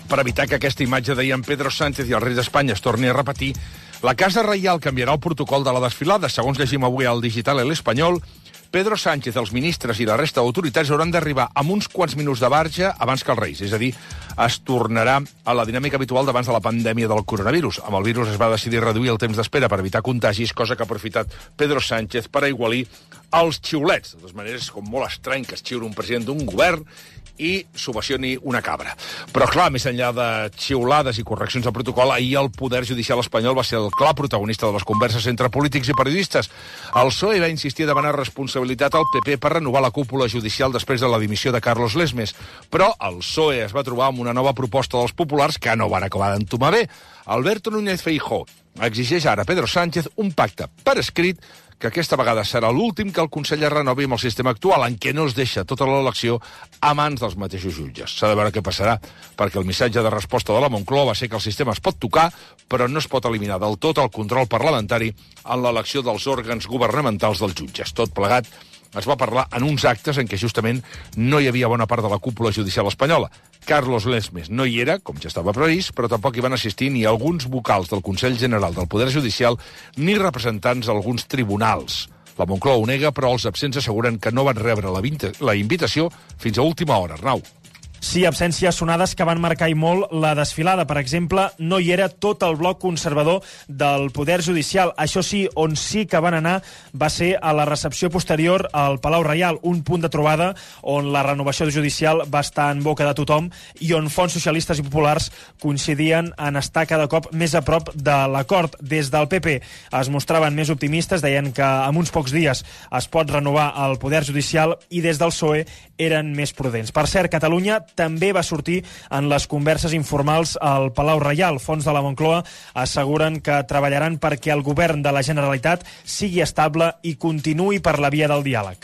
Per evitar que aquesta imatge d'ahir amb Pedro Sánchez i el rei d'Espanya es torni a repetir, la Casa Reial canviarà el protocol de la desfilada. Segons llegim avui al Digital El Espanyol, Pedro Sánchez, els ministres i la resta d'autoritats hauran d'arribar amb uns quants minuts de marge abans que els reis. És a dir, es tornarà a la dinàmica habitual d'abans de la pandèmia del coronavirus. Amb el virus es va decidir reduir el temps d'espera per evitar contagis, cosa que ha aprofitat Pedro Sánchez per aigualir els xiulets. De totes maneres, és com molt estrany que es xiuli un president d'un govern i s'ovacioni una cabra. Però, clar, més enllà de xiulades i correccions de protocol, ahir el Poder Judicial espanyol va ser el clar protagonista de les converses entre polítics i periodistes. El P S O E va insistir a demanar responsabilitat al P P per renovar la cúpula judicial després de la dimissió de Carlos Lesmes. Però el P S O E es va trobar amb una nova proposta dels populars que no van acabar d'entomar bé. Alberto Núñez Feijóo exigeix ara a Pedro Sánchez un pacte per escrit que aquesta vegada serà l'últim que el Consell es renovi amb el sistema actual, en què no es deixa tota l'elecció a mans dels mateixos jutges. S'ha de veure què passarà, perquè el missatge de resposta de la Moncloa va ser que el sistema es pot tocar, però no es pot eliminar del tot el control parlamentari en l'elecció dels òrgans governamentals dels jutges. Tot plegat es va parlar en uns actes en què justament no hi havia bona part de la cúpula judicial espanyola. Carlos Lesmes no hi era, com ja estava previst, però tampoc hi van assistir ni alguns vocals del Consell General del Poder Judicial ni representants d'alguns tribunals. La Moncloa ho nega, però els absents asseguren que no van rebre la, la invitació fins a última hora. Arnau. Sí, absències sonades que van marcar i molt la desfilada. Per exemple, no hi era tot el bloc conservador del Poder Judicial. Això sí, on sí que van anar va ser a la recepció posterior al Palau Reial, un punt de trobada on la renovació judicial va estar en boca de tothom i on fonts socialistes i populars coincidien en estar cada cop més a prop de l'acord. Des del P P es mostraven més optimistes, deien que en uns pocs dies es pot renovar el Poder Judicial, i des del P S O E eren més prudents. Per cert, Catalunya també va sortir en les converses informals al Palau Reial. Fonts de la Moncloa asseguren que treballaran perquè el govern de la Generalitat sigui estable i continuï per la via del diàleg.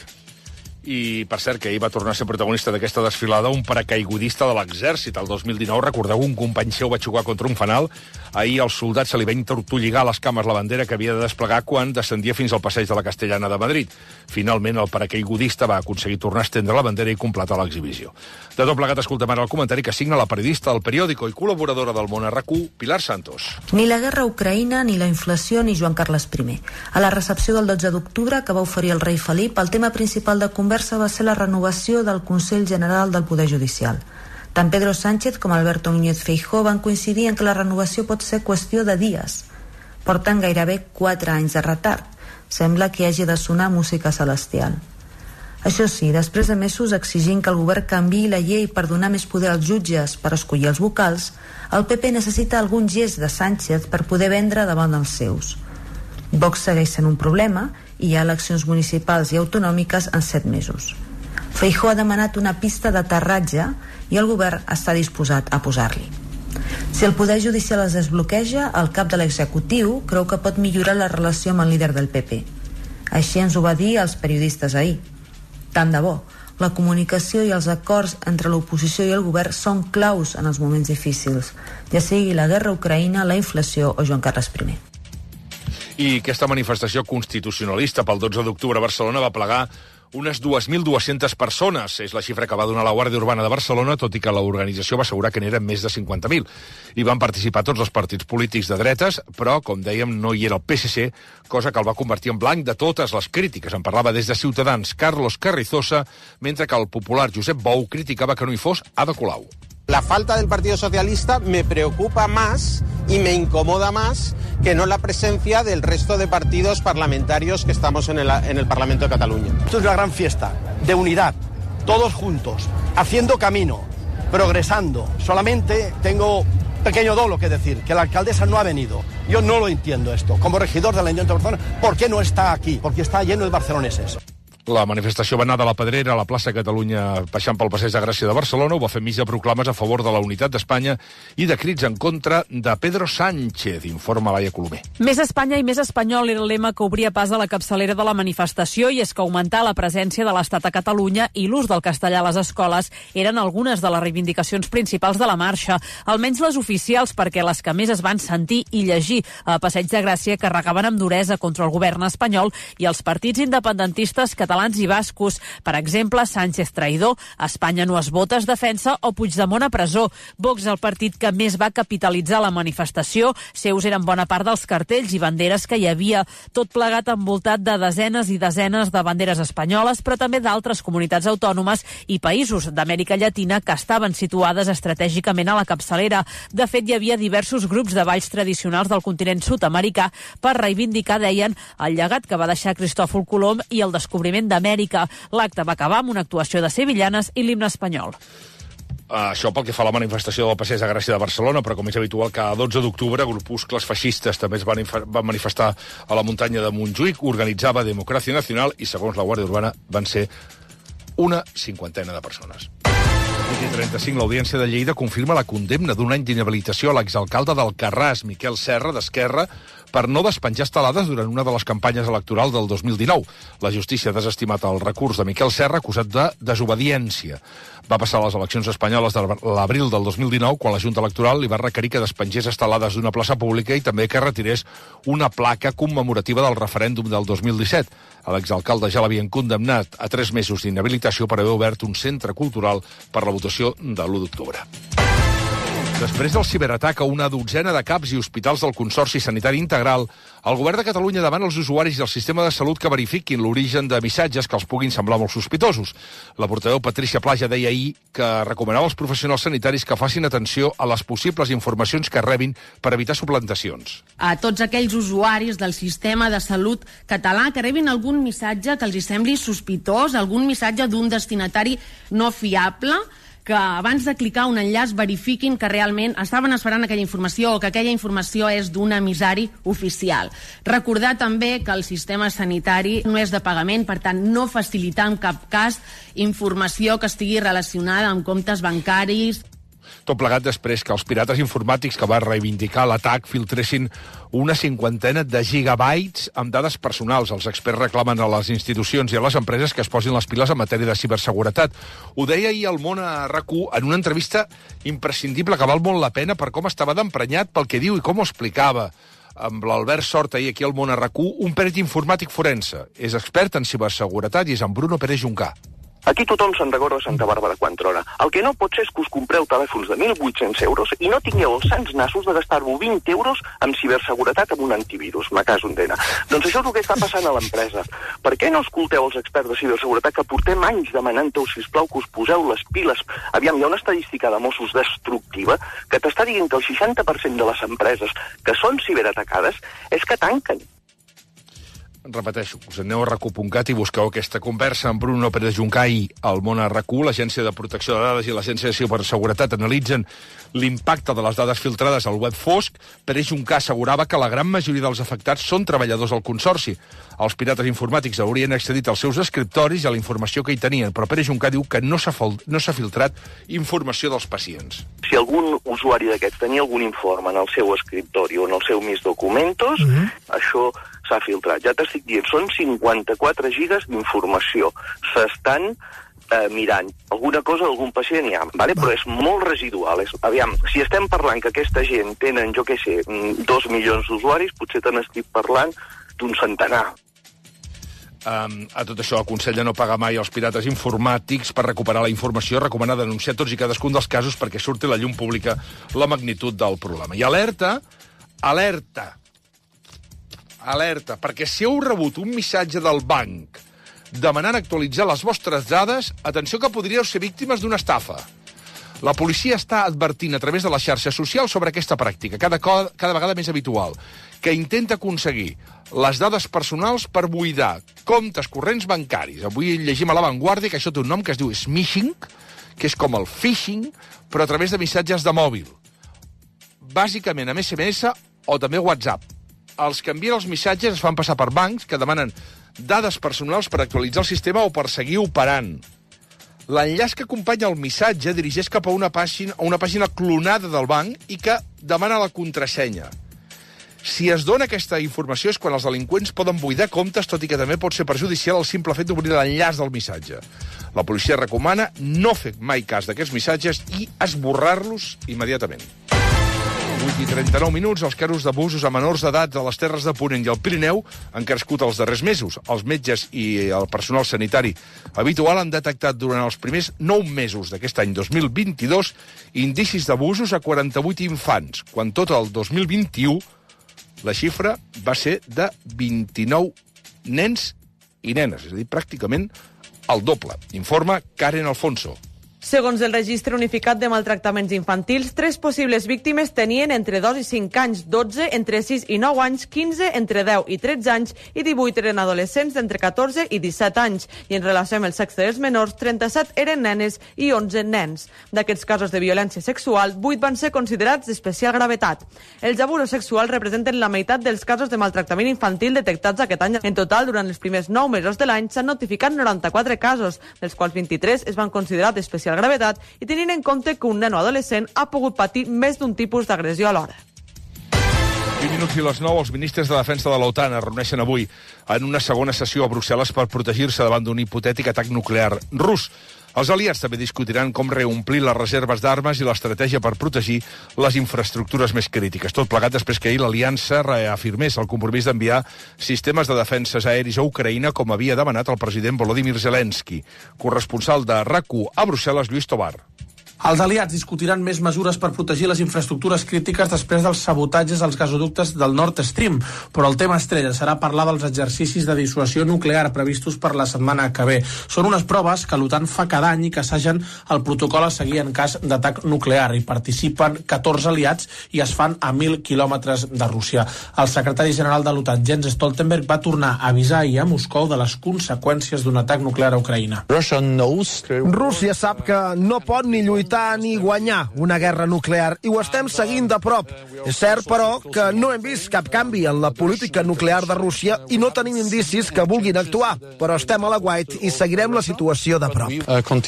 I, per cert, que ahir va tornar a ser protagonista d'aquesta desfilada un paracaigudista de l'exèrcit. El dos mil dinou, recordeu, un company seu va xocar contra un fanal. Ahir al soldat se li va entortolligar a les cames la bandera que havia de desplegar quan descendia fins al passeig de la Castellana de Madrid. Finalment, el paracaigudista va aconseguir tornar a estendre la bandera i completar l'exhibició. De tot plegat, escoltem ara el comentari que signa la periodista del periòdico i col·laboradora del Món R Q, Pilar Santos. Ni la guerra a Ucraïna, ni la inflació, ni Joan Carles I. A la recepció del dotze d'octubre que va oferir el rei Felip, el tema principal de conversa va ser la renovació del Consell General del Poder Judicial. Tant Pedro Sánchez com Alberto Núñez Feijóo van coincidir en que la renovació pot ser qüestió de dies. Porten gairebé quatre anys de retard. Sembla que hagi de sonar música celestial. Això sí, després de mesos exigint que el govern canviï la llei per donar més poder als jutges per escollir els vocals, el P P necessita algun gest de Sánchez per poder vendre davant dels seus. Vox segueix sent un problema i hi ha eleccions municipals i autonòmiques en set mesos. Feijóo ha demanat una pista d'aterratge i el govern està disposat a posar-li. Si el Poder Judicial es desbloqueja, el cap de l'executiu creu que pot millorar la relació amb el líder del P P. Així ens ho va dir als periodistes ahir. Tant de bo. La comunicació i els acords entre l'oposició i el govern són claus en els moments difícils, ja sigui la guerra a Ucraïna, la inflació o Joan Carles I. I aquesta manifestació constitucionalista pel dotze d'octubre a Barcelona va plegar unes dos mil dues-centes persones. És la xifra que va donar la Guàrdia Urbana de Barcelona, tot i que l'organització va assegurar que n'eren més de cinquanta mil. Hi van participar tots els partits polítics de dretes, però, com dèiem, no hi era el P S C, cosa que el va convertir en blanc de totes les crítiques. En parlava des de Ciutadans Carlos Carrizosa, mentre que el popular Josep Bou criticava que no hi fos Ada Colau. La falta del Partido Socialista me preocupa más y me incomoda más que no la presencia del resto de partidos parlamentarios que estamos en el, en el Parlamento de Cataluña. Esto es una gran fiesta de unidad, todos juntos, haciendo camino, progresando. Solamente tengo un pequeño dolo que decir, que la alcaldesa no ha venido. Yo no lo entiendo esto. Como regidor del Ayuntamiento de Barcelona, ¿por qué no está aquí? Porque está lleno de barceloneses. La manifestació va anar de la Pedrera a la plaça Catalunya passant pel Passeig de Gràcia de Barcelona. Ho va fer mig de proclames a favor de la unitat d'Espanya i de crits en contra de Pedro Sánchez, informa Laia Colomer. Més Espanya i més espanyol era el lema que obria pas a la capçalera de la manifestació, i és que augmentar la presència de l'Estat a Catalunya i l'ús del castellà a les escoles eren algunes de les reivindicacions principals de la marxa, almenys les oficials, perquè les que més es van sentir i llegir a Passeig de Gràcia carregaven amb duresa contra el govern espanyol i els partits independentistes catalans catalans i bascos. Per exemple, Sánchez traïdor, Espanya no es vota es defensa o Puigdemont a presó. Vox, el partit que més va capitalitzar la manifestació, seus eren bona part dels cartells i banderes que hi havia, tot plegat envoltat de desenes i desenes de banderes espanyoles, però també d'altres comunitats autònomes i països d'Amèrica Llatina que estaven situades estratègicament a la capçalera. De fet, hi havia diversos grups de balls tradicionals del continent sud-americà per reivindicar, deien, el llegat que va deixar Cristòfol Colom i el descobriment d'Amèrica. L'acte va acabar amb una actuació de sevillanes i l'himne espanyol. Uh, això pel que fa a la manifestació del Passeig de Gràcia de Barcelona, però com és habitual, cada dotze d'octubre grupuscles feixistes també es van, van manifestar a la muntanya de Montjuïc, organitzava Democràcia Nacional i, segons la Guàrdia Urbana, van ser una cinquantena de persones. vuit i trenta-cinc, l'Audiència de Lleida confirma la condemna d'un any d'inhabilitació a l'exalcalde d'Alcarràs, Miquel Serra, d'Esquerra, per no despenjar estelades durant una de les campanyes electorals del dos mil dinou. La justícia ha desestimat el recurs de Miquel Serra acusat de desobediència. Va passar a les eleccions espanyoles de l'abril del dos mil dinou, quan la Junta Electoral li va requerir que despengés estelades d'una plaça pública i també que retirés una placa commemorativa del referèndum del dos mil disset. A l'exalcalde ja l'havien condemnat a tres mesos d'inhabilitació per haver obert un centre cultural per la votació de l'u d'octubre. Després del ciberatac a una dotzena de CAPs i hospitals del Consorci Sanitari Integral, el govern de Catalunya demana als usuaris del sistema de salut que verifiquin l'origen de missatges que els puguin semblar molt sospitosos. La portaveu Patricia Plaja deia ahir que recomanava als professionals sanitaris que facin atenció a les possibles informacions que rebin per evitar suplantacions. A tots aquells usuaris del sistema de salut català que rebin algun missatge que els sembli sospitós, algun missatge d'un destinatari no fiable, que abans de clicar un enllaç verifiquin que realment estaven esperant aquella informació o que aquella informació és d'un emissari oficial. Recordar també que el sistema sanitari no és de pagament, per tant, no facilitar en cap cas informació que estigui relacionada amb comptes bancaris. Tot plegat després que els pirates informàtics que van reivindicar l'atac filtressin una cinquantena de gigabytes amb dades personals. Els experts reclamen a les institucions i a les empreses que es posin les piles en matèria de ciberseguretat. Ho deia ahir el Món a RAC u en una entrevista imprescindible que val molt la pena per com estava d'emprenyat pel que diu i com ho explicava. Amb l'Albert Sort ahir aquí al Món a RAC u, un perit informàtic forense. És expert en ciberseguretat i és en Bruno Pérez Juncà. Aquí tothom se'n recorda Santa Bàrbara quan trona. El que no pot ser és que us compreu telèfons de mil vuit-cents euros i no tingueu els sants nassos de gastar-vos vint euros amb ciberseguretat amb un antivirus, ma cas un dena. Doncs això és el que està passant a l'empresa. Per què no escolteu els experts de ciberseguretat que portem anys demanant-ho, sisplau, que us poseu les piles? Aviam, hi ha una estadística de Mossos destructiva que t'està dient que el seixanta per cent de les empreses que són ciberatacades és que tanquen. Repeteixo, us aneu a RAC u punt cat i busqueu aquesta conversa amb Bruno Pérez Juncà i el Món a RAC u. L'Agència de Protecció de Dades i l'Agència de Ciberseguretat analitzen l'impacte de les dades filtrades al web fosc. Pérez Juncà assegurava que la gran majoria dels afectats són treballadors del Consorci. Els pirates informàtics haurien accedit als seus escriptoris i a la informació que hi tenien, però Pérez Juncà diu que no s'ha no s'ha filtrat informació dels pacients. Si algun usuari d'aquests tenia algun informe en el seu escriptori o en el seu Mis Documentos, uh-huh. això s'ha filtrat. Ja t'estic dient, són cinquanta-quatre gigas d'informació. S'estan eh, mirant. Alguna cosa d'algun pacient hi ha, vale? Però és molt residual. És, aviam, si estem parlant que aquesta gent tenen, jo què sé, dos milions d'usuaris, potser te n'estic parlant d'un centenar. Um, a tot això aconsella no pagar mai als pirates informàtics per recuperar la informació, recomana denunciar tots i cadascun dels casos perquè surti a la llum pública la magnitud del problema. I alerta, alerta, alerta, perquè si heu rebut un missatge del banc demanant actualitzar les vostres dades, atenció que podríeu ser víctimes d'una estafa. La policia està advertint a través de les xarxes socials sobre aquesta pràctica, cada, cada vegada més habitual, que intenta aconseguir les dades personals per buidar comptes corrents bancaris. Avui llegim a La Vanguardia que això té un nom que es diu smishing, que és com el phishing, però a través de missatges de mòbil. Bàsicament amb esse eme esse o també WhatsApp. Els que envien els missatges es fan passar per bancs que demanen dades personals per actualitzar el sistema o per seguir operant. L'enllaç que acompanya el missatge dirigeix cap a una pàgina, a una pàgina clonada del banc i que demana la contrasenya. Si es dona aquesta informació és quan els delinqüents poden buidar comptes, tot i que també pot ser perjudicial el simple fet d'obrir l'enllaç del missatge. La policia recomana no fer mai cas d'aquests missatges i esborrar-los immediatament. vuit i trenta-nou minuts, els casos d'abusos a menors d'edat a les Terres de Ponent i al Pirineu han crescut els darrers mesos. Els metges i el personal sanitari habitual han detectat durant els primers nou mesos d'aquest any dos mil vint-i-dos indicis d'abusos a quaranta-vuit infants, quan tot el dos mil vint-i-u la xifra va ser de vint-i-nou nens i nenes, és a dir, pràcticament el doble. Informa Karen Alfonso. Segons el Registre Unificat de Maltractaments Infantils, tres possibles víctimes tenien entre dos i cinc anys, dotze entre sis i nou anys, quinze entre deu i tretze anys i divuit eren adolescents d'entre catorze i disset anys. I en relació amb el sexe dels menors, trenta-set eren nenes i onze nens. D'aquests casos de violència sexual, vuit van ser considerats d'especial gravetat. Els abusos sexuals representen la meitat dels casos de maltractament infantil detectats aquest any. En total, durant els primers nou mesos de l'any s'han notificat noranta-quatre casos, dels quals vint-i-tres es van considerar d'especial gravetat i tenint en compte que un nen o adolescent ha pogut patir més d'un tipus d'agressió alhora. vint minuts i les nou, els ministres de defensa de l'OTAN es reuneixen avui en una segona sessió a Brussel·les per protegir-se davant d'un hipotètic atac nuclear rus. Els aliats també discutiran com reomplir les reserves d'armes i l'estratègia per protegir les infraestructures més crítiques. Tot plegat després que ahir l'aliança reafirmés el compromís d'enviar sistemes de defenses aèris a Ucraïna, com havia demanat el president Volodymyr Zelensky. Corresponsal de RAC u a Brussel·les, Lluís Tobar. Els aliats discutiran més mesures per protegir les infraestructures crítiques després dels sabotatges als gasoductes del Nord Stream, però el tema estrella serà parlar dels exercicis de dissuasió nuclear previstos per la setmana que ve. Són unes proves que l'OTAN fa cada any i que assagen el protocol a seguir en cas d'atac nuclear. Hi participen catorze aliats i es fan a mil quilòmetres de Rússia. El secretari general de l'OTAN, Jens Stoltenberg, va tornar a avisar ahir a Moscou de les conseqüències d'un atac nuclear a Ucraïna. Rússia sap que no pot ni lluitar ni guanyar una guerra nuclear i ho estem seguint de prop. És cert, però, que no hem vist cap canvi en la política nuclear de Rússia i no tenim indicis que vulguin actuar, però estem a l'aguait i seguirem la situació de prop.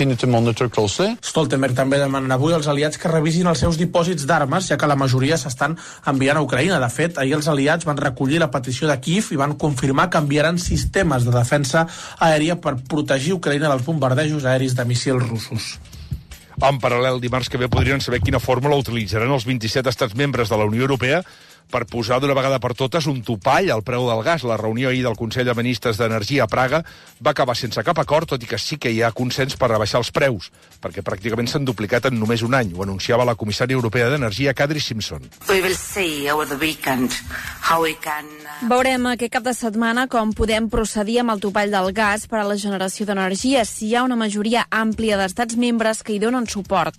Stoltenberg també demana avui als aliats que revisin els seus dipòsits d'armes, ja que la majoria s'estan enviant a Ucraïna. De fet, ahir els aliats van recollir la petició de Kíev i van confirmar que enviaran sistemes de defensa aèria per protegir Ucraïna dels bombardejos aèris de míssils russos. En paral·lel, dimarts que ve podrien saber quina fórmula utilitzaran els vint-i-set estats membres de la Unió Europea per posar d'una vegada per totes un topall al preu del gas. La reunió ahir del Consell de Ministres d'Energia a Praga va acabar sense cap acord, tot i que sí que hi ha consens per rebaixar els preus, perquè pràcticament s'han duplicat en només un any. Ho anunciava la comissària europea d'Energia, Kadri Simpson. Veurem aquest cap de setmana com podem procedir amb el topall del gas per a la generació d'energia, si hi ha una majoria àmplia d'estats membres que hi donen suport.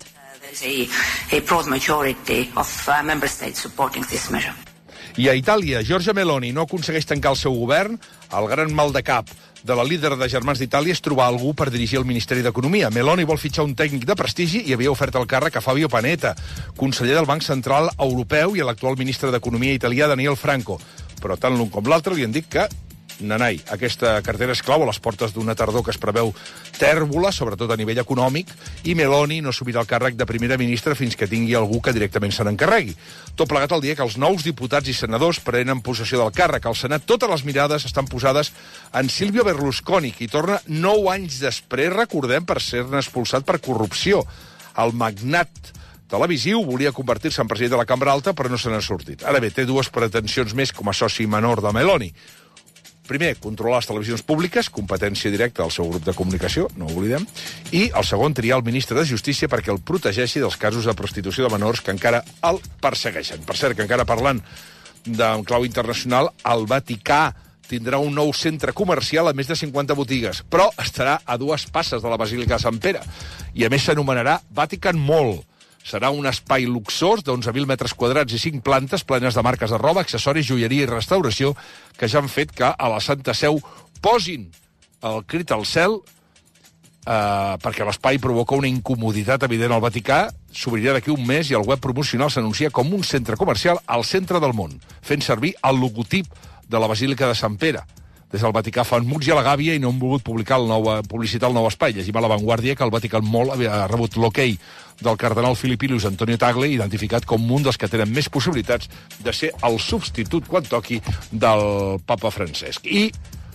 I a Itàlia, Giorgia Meloni no aconsegueix tancar el seu govern. El gran mal de cap de la líder de Germans d'Itàlia és trobar algú per dirigir el Ministeri d'Economia. Meloni vol fitxar un tècnic de prestigi i havia ofert el càrrec a Fabio Panetta, conseller del Banc Central Europeu, i a l'actual ministre d'Economia italià, Daniel Franco. Però tant l'un com l'altre li han dit que nanai, aquesta cartera és clau a les portes d'una tardor que es preveu tèrbola, sobretot a nivell econòmic, i Meloni no assumirà el càrrec de primera ministra fins que tingui algú que directament se n'encarregui. Tot plegat el dia que els nous diputats i senadors prenen possessió del càrrec. Al Senat totes les mirades estan posades en Silvio Berlusconi, qui torna nou anys després, recordem, per ser-ne expulsat per corrupció. El magnat televisiu volia convertir-se en president de la Cambra Alta, però no se n'ha sortit. Ara bé, té dues pretensions més com a soci menor de Meloni. Primer, controlar les televisions públiques, competència directa del seu grup de comunicació, no ho oblidem, i el segon, triar el ministre de Justícia perquè el protegeixi dels casos de prostitució de menors que encara el persegueixen. Per cert, que encara parlant d'un clau internacional, el Vaticà tindrà un nou centre comercial amb més de cinquanta botigues, però estarà a dues passes de la Basílica de Sant Pere, i a més s'anomenarà Vatican Mall. Serà un espai luxós d'onze mil metres quadrats i cinc plantes plenes de marques de roba, accessoris, joieria i restauració que ja han fet que a la Santa Seu posin el crit al cel eh, perquè l'espai provoca una incomoditat evident al Vaticà. S'obrirà d'aquí un mes i el web promocional s'anuncia com un centre comercial al centre del món, fent servir el logotip de la Basílica de Sant Pere. Des del Vaticà fan muts i a la gàbia i no han volgut publicar el nou, publicitar el nou espai. Llegim a La Vanguardia que el Vatican Mall ha rebut l'hoquei del cardenal Filipilius Antonio Tagle, identificat com un dels que tenen més possibilitats de ser el substitut, quan toqui, del papa Francesc. I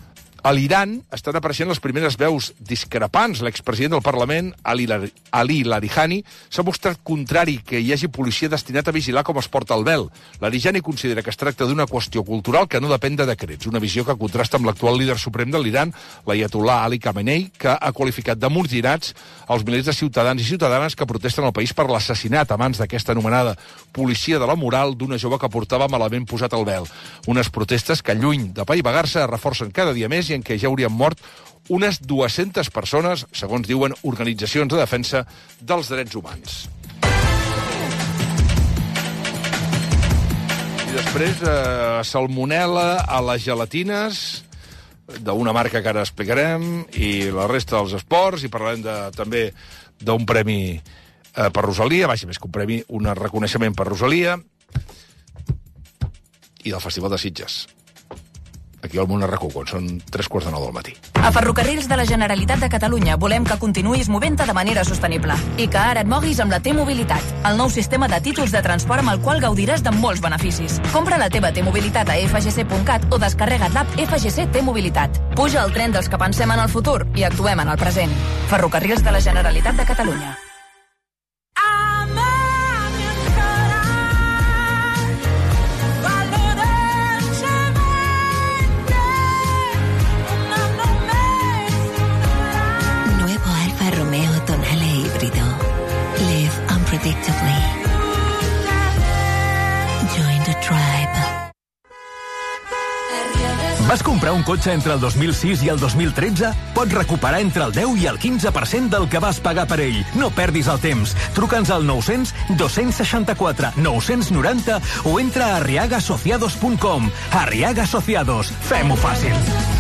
A l'Iran estan apareixent les primeres veus discrepants. L'expresident del Parlament, Ali, Ali Larijani, s'ha mostrat contrari que hi hagi policia destinat a vigilar com es porta el vel. Larijani considera que es tracta d'una qüestió cultural que no depèn de decrets, una visió que contrasta amb l'actual líder suprem de l'Iran, l'Ayatollah Ali Khamenei, que ha qualificat de murgirats els milers de ciutadans i ciutadanes que protesten al país per l'assassinat a mans d'aquesta anomenada policia de la moral d'una jove que portava malament posat el vel. Unes protestes que, lluny de paivagar-se, es reforcen cada dia més i en què ja haurien mort unes dues-centes persones, segons diuen organitzacions de defensa dels drets humans. I després, eh, salmonel·la a les gelatines, d'una marca que ara explicarem, i la resta dels esports, i parlarem de, també d'un premi eh, per Rosalia, vaja, més que un premi, un reconeixement per Rosalia, i del Festival de Sitges. Aquí al Món a RAC u, quan són tres quarts de nou del matí. A Ferrocarrils de la Generalitat de Catalunya volem que continuïs movent-te de manera sostenible i que ara et moguis amb la T-Mobilitat, el nou sistema de títols de transport amb el qual gaudiràs de molts beneficis. Compra la teva T-Mobilitat a f g c punt cat o descarrega't l'app F G C T-Mobilitat. Puja al tren dels que pensem en el futur i actuem en el present. Ferrocarrils de la Generalitat de Catalunya. Predictably. Join the tribe. Vas comprar un cotxe entre el dos mil sis i el dos mil tretze? Pots recuperar entre el deu i el quinze per cent del que vas pagar per ell. No perdis el temps. Truca'ns al nou-cents dos-cents seixanta-quatre nou-cents noranta o entra a arriaga asociados punt com. Arriaga Asociados. Fem-ho fàcil.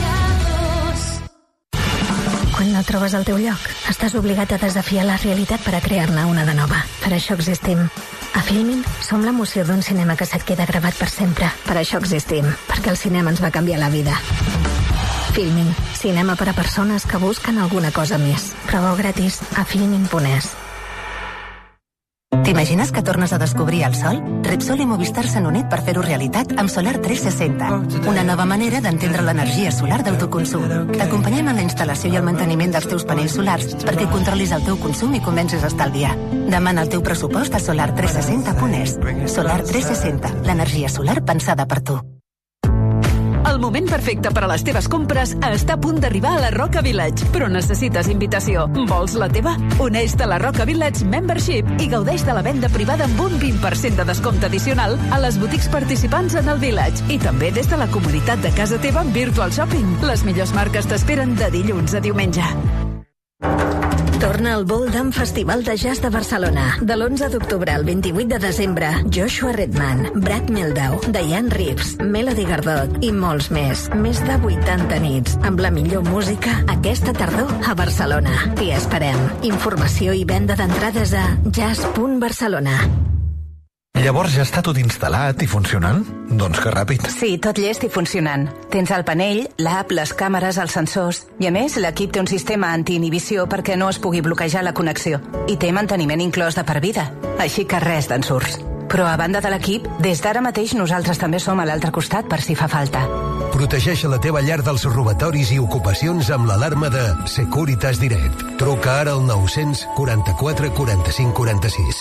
Quan no trobes el teu lloc, estàs obligat a desafiar la realitat per a crear-ne una de nova. Per això existim. A Filmin som l'emoció d'un cinema que se't queda gravat per sempre. Per això existim, perquè el cinema ens va canviar la vida. Filmin, cinema per a persones que busquen alguna cosa més. Prova gratis a filmin punt es. T'imagines que tornes a descobrir el sol? Repsol i Movistar s'han unit per fer-ho realitat amb Solar tres seixanta, una nova manera d'entendre l'energia solar d'autoconsum. T'acompanyem en la instal·lació i el manteniment dels teus panells solars perquè controlis el teu consum i comencis a estalviar. Demana el teu pressupost a solar tres seixanta punt es. Solar tres seixanta, l'energia solar pensada per tu. El moment perfecte per a les teves compres està a punt d'arribar a la Roca Village, però necessites invitació. Vols la teva? Uneix-te a la Roca Village Membership i gaudeix de la venda privada amb un vint per cent de descompte addicional a les botics participants en el Village i també des de la comoditat de casa teva amb Virtual Shopping. Les millors marques t'esperen de dilluns a diumenge. Torna al Boldam Festival de Jazz de Barcelona. De l'onze d'octubre al vint-i-vuit de desembre, Joshua Redman, Brad Mehldau, Diane Reeves, Melody Gardot i molts més. Més de vuitanta nits, amb la millor música aquesta tardor a Barcelona. T'hi esperem. Informació i venda d'entrades a jazz punt barcelona. Llavors ja està tot instal·lat i funcionant? Doncs que ràpid. Sí, tot llest i funcionant. Tens el panell, l'app, les càmeres, els sensors. I a més, l'equip té un sistema antiinhibició perquè no es pugui bloquejar la connexió. I té manteniment inclòs de per vida. Així que res d'ensurts. Però a banda de l'equip, des d'ara mateix nosaltres també som a l'altre costat per si fa falta. Protegeix la teva llar dels robatoris i ocupacions amb l'alarma de Securitas Direct. Truca ara al nou-cents quaranta-quatre quaranta-cinc quaranta-sis.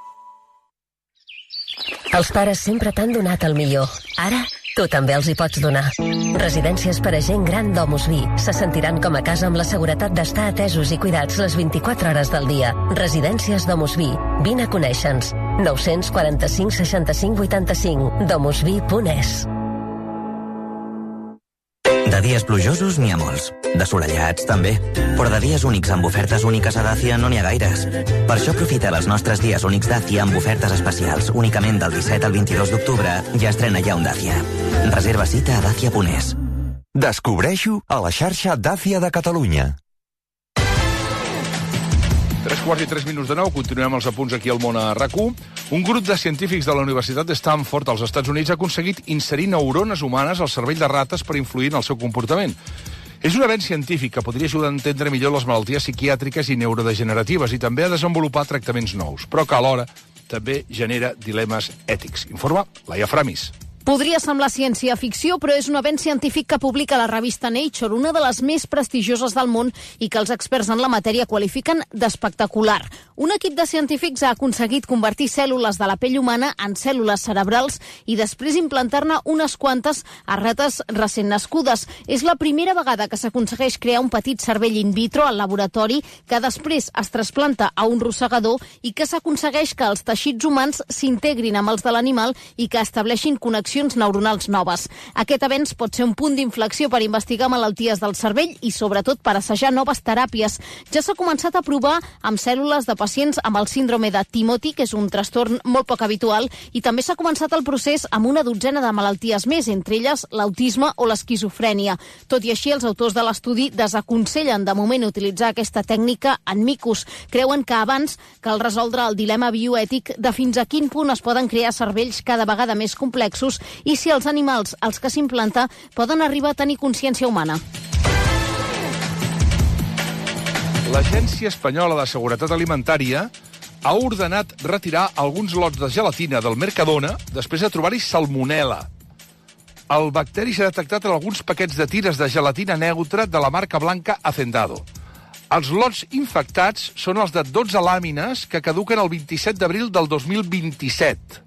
Els pares sempre t'han donat el millor. Ara, tu també els hi pots donar. Residències per a gent gran Domus Vi. Se sentiran com a casa amb la seguretat d'estar atesos i cuidats les vint-i-quatre hores del dia. Residències Domus Vi. Vine a conèixer-nos. nou-cents quaranta-cinc seixanta-cinc vuitanta-cinc. domus vi punt es. De dies plujosos n'hi ha molts. De solellats, també. Però de dies únics amb ofertes úniques a Dacia no n'hi ha gaires. Per això aprofita els nostres dies únics Dacia amb ofertes especials. Únicament del disset al vint-i-dos d'octubre ja estrena ja un Dacia. Reserva cita a dacia punt es. Descobreixo a la xarxa Dacia de Catalunya. Tres quarts i tres minuts de nou, continuem els apunts aquí al Món a RAC u. Un grup de científics de la Universitat de Stanford, als Estats Units, ha aconseguit inserir neurones humanes al cervell de rates per influir en el seu comportament. És un avenç científic que podria ajudar a entendre millor les malalties psiquiàtriques i neurodegeneratives i també a desenvolupar tractaments nous, però que alhora també genera dilemes ètics. Informa Laia Framis. Podria semblar ciència-ficció, però és un avenç científic que publica la revista Nature, una de les més prestigioses del món i que els experts en la matèria qualifiquen d'espectacular. Un equip de científics ha aconseguit convertir cèl·lules de la pell humana en cèl·lules cerebrals i després implantar-ne unes quantes a rates recent nascudes. És la primera vegada que s'aconsegueix crear un petit cervell in vitro al laboratori que després es trasplanta a un rosegador i que s'aconsegueix que els teixits humans s'integrin amb els de l'animal i que estableixin connexions neuronals noves. Aquest avenç pot ser un punt d'inflexió per investigar malalties del cervell i, sobretot, per assajar noves teràpies. Ja s'ha començat a provar amb cèl·lules de pacients amb el síndrome de Timothy, que és un trastorn molt poc habitual, i també s'ha començat el procés amb una dotzena de malalties més, entre elles l'autisme o l'esquizofrènia. Tot i així, els autors de l'estudi desaconsellen de moment utilitzar aquesta tècnica en micos. Creuen que abans cal resoldre el dilema bioètic de fins a quin punt es poden crear cervells cada vegada més complexos i si els animals als que s'implanta poden arribar a tenir consciència humana. L'Agència Espanyola de Seguretat Alimentària ha ordenat retirar alguns lots de gelatina del Mercadona després de trobar-hi salmonel·la. El bacteri s'ha detectat en alguns paquets de tires de gelatina neutra de la marca blanca Hacendado. Els lots infectats són els de dotze làmines que caduquen el vint-i-set d'abril del dos mil vint-i-set.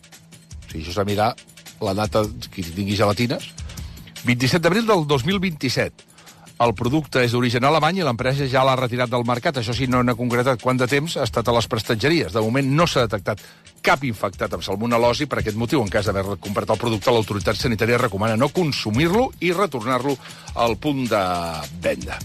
O sigui, això s'ha de mirar la data que tingui gelatines. vint-i-set d'abril del dos mil vint-i-set. El producte és d'origen alemany i l'empresa ja l'ha retirat del mercat. Això sí, no n'ha concretat quant de temps ha estat a les prestatgeries. De moment no s'ha detectat cap infectat amb salmonel·losi. Per aquest motiu, en cas d'haver comprat el producte, l'autoritat sanitària recomana no consumir-lo i retornar-lo al punt de venda.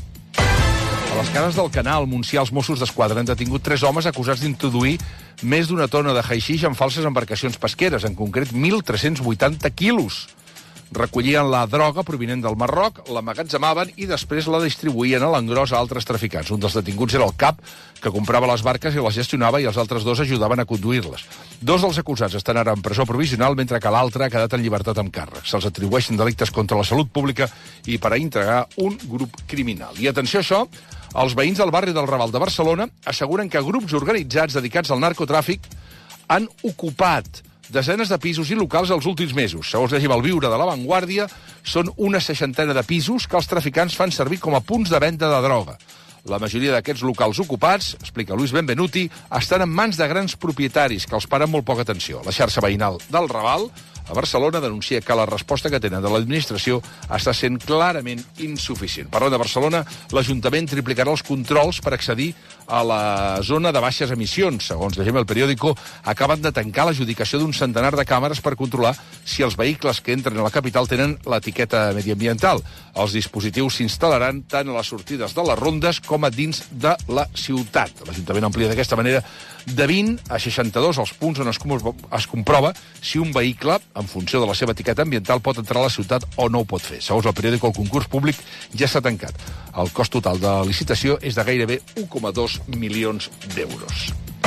A les cares del Canal, Montsià, els Mossos d'Esquadra han detingut tres homes acusats d'introduir més d'una tona de haixix en falses embarcacions pesqueres, en concret mil tres-cents vuitanta quilos. Recollien la droga provinent del Marroc, l'emmagatzemaven i després la distribuïen a l'engròs a altres traficants. Un dels detinguts era el cap, que comprava les barques i les gestionava, i els altres dos ajudaven a conduir-les. Dos dels acusats estan ara en presó provisional, mentre que l'altre ha quedat en llibertat amb càrrec. Se'ls atribueixen delictes contra la salut pública i per a integrar un grup criminal. I atenció a això, els veïns del barri del Raval de Barcelona asseguren que grups organitzats dedicats al narcotràfic han ocupat desenes de pisos i locals els últims mesos. Segons llegim al Viure de La Vanguardia, són una seixantena de pisos que els traficants fan servir com a punts de venda de droga. La majoria d'aquests locals ocupats, explica Luis Benvenuti, estan en mans de grans propietaris que els paren molt poca atenció. La xarxa veïnal del Raval, a Barcelona, denuncia que la resposta que tenen de l'administració està sent clarament insuficient. Parlant de Barcelona, l'Ajuntament triplicarà els controls per accedir a la zona de baixes emissions. Segons llegim el periòdico, acaben de tancar l'adjudicació d'un centenar de càmeres per controlar si els vehicles que entren a la capital tenen l'etiqueta mediambiental. Els dispositius s'instal·laran tant a les sortides de les rondes com a dins de la ciutat. L'Ajuntament amplia d'aquesta manera de vint a seixanta-dos els punts on es, es comprova si un vehicle, en funció de la seva etiqueta ambiental, pot entrar a la ciutat o no ho pot fer. Segons el periòdico, el concurs públic ja s'ha tancat. El cost total de la licitació és de gairebé un coma dos milions d'euros.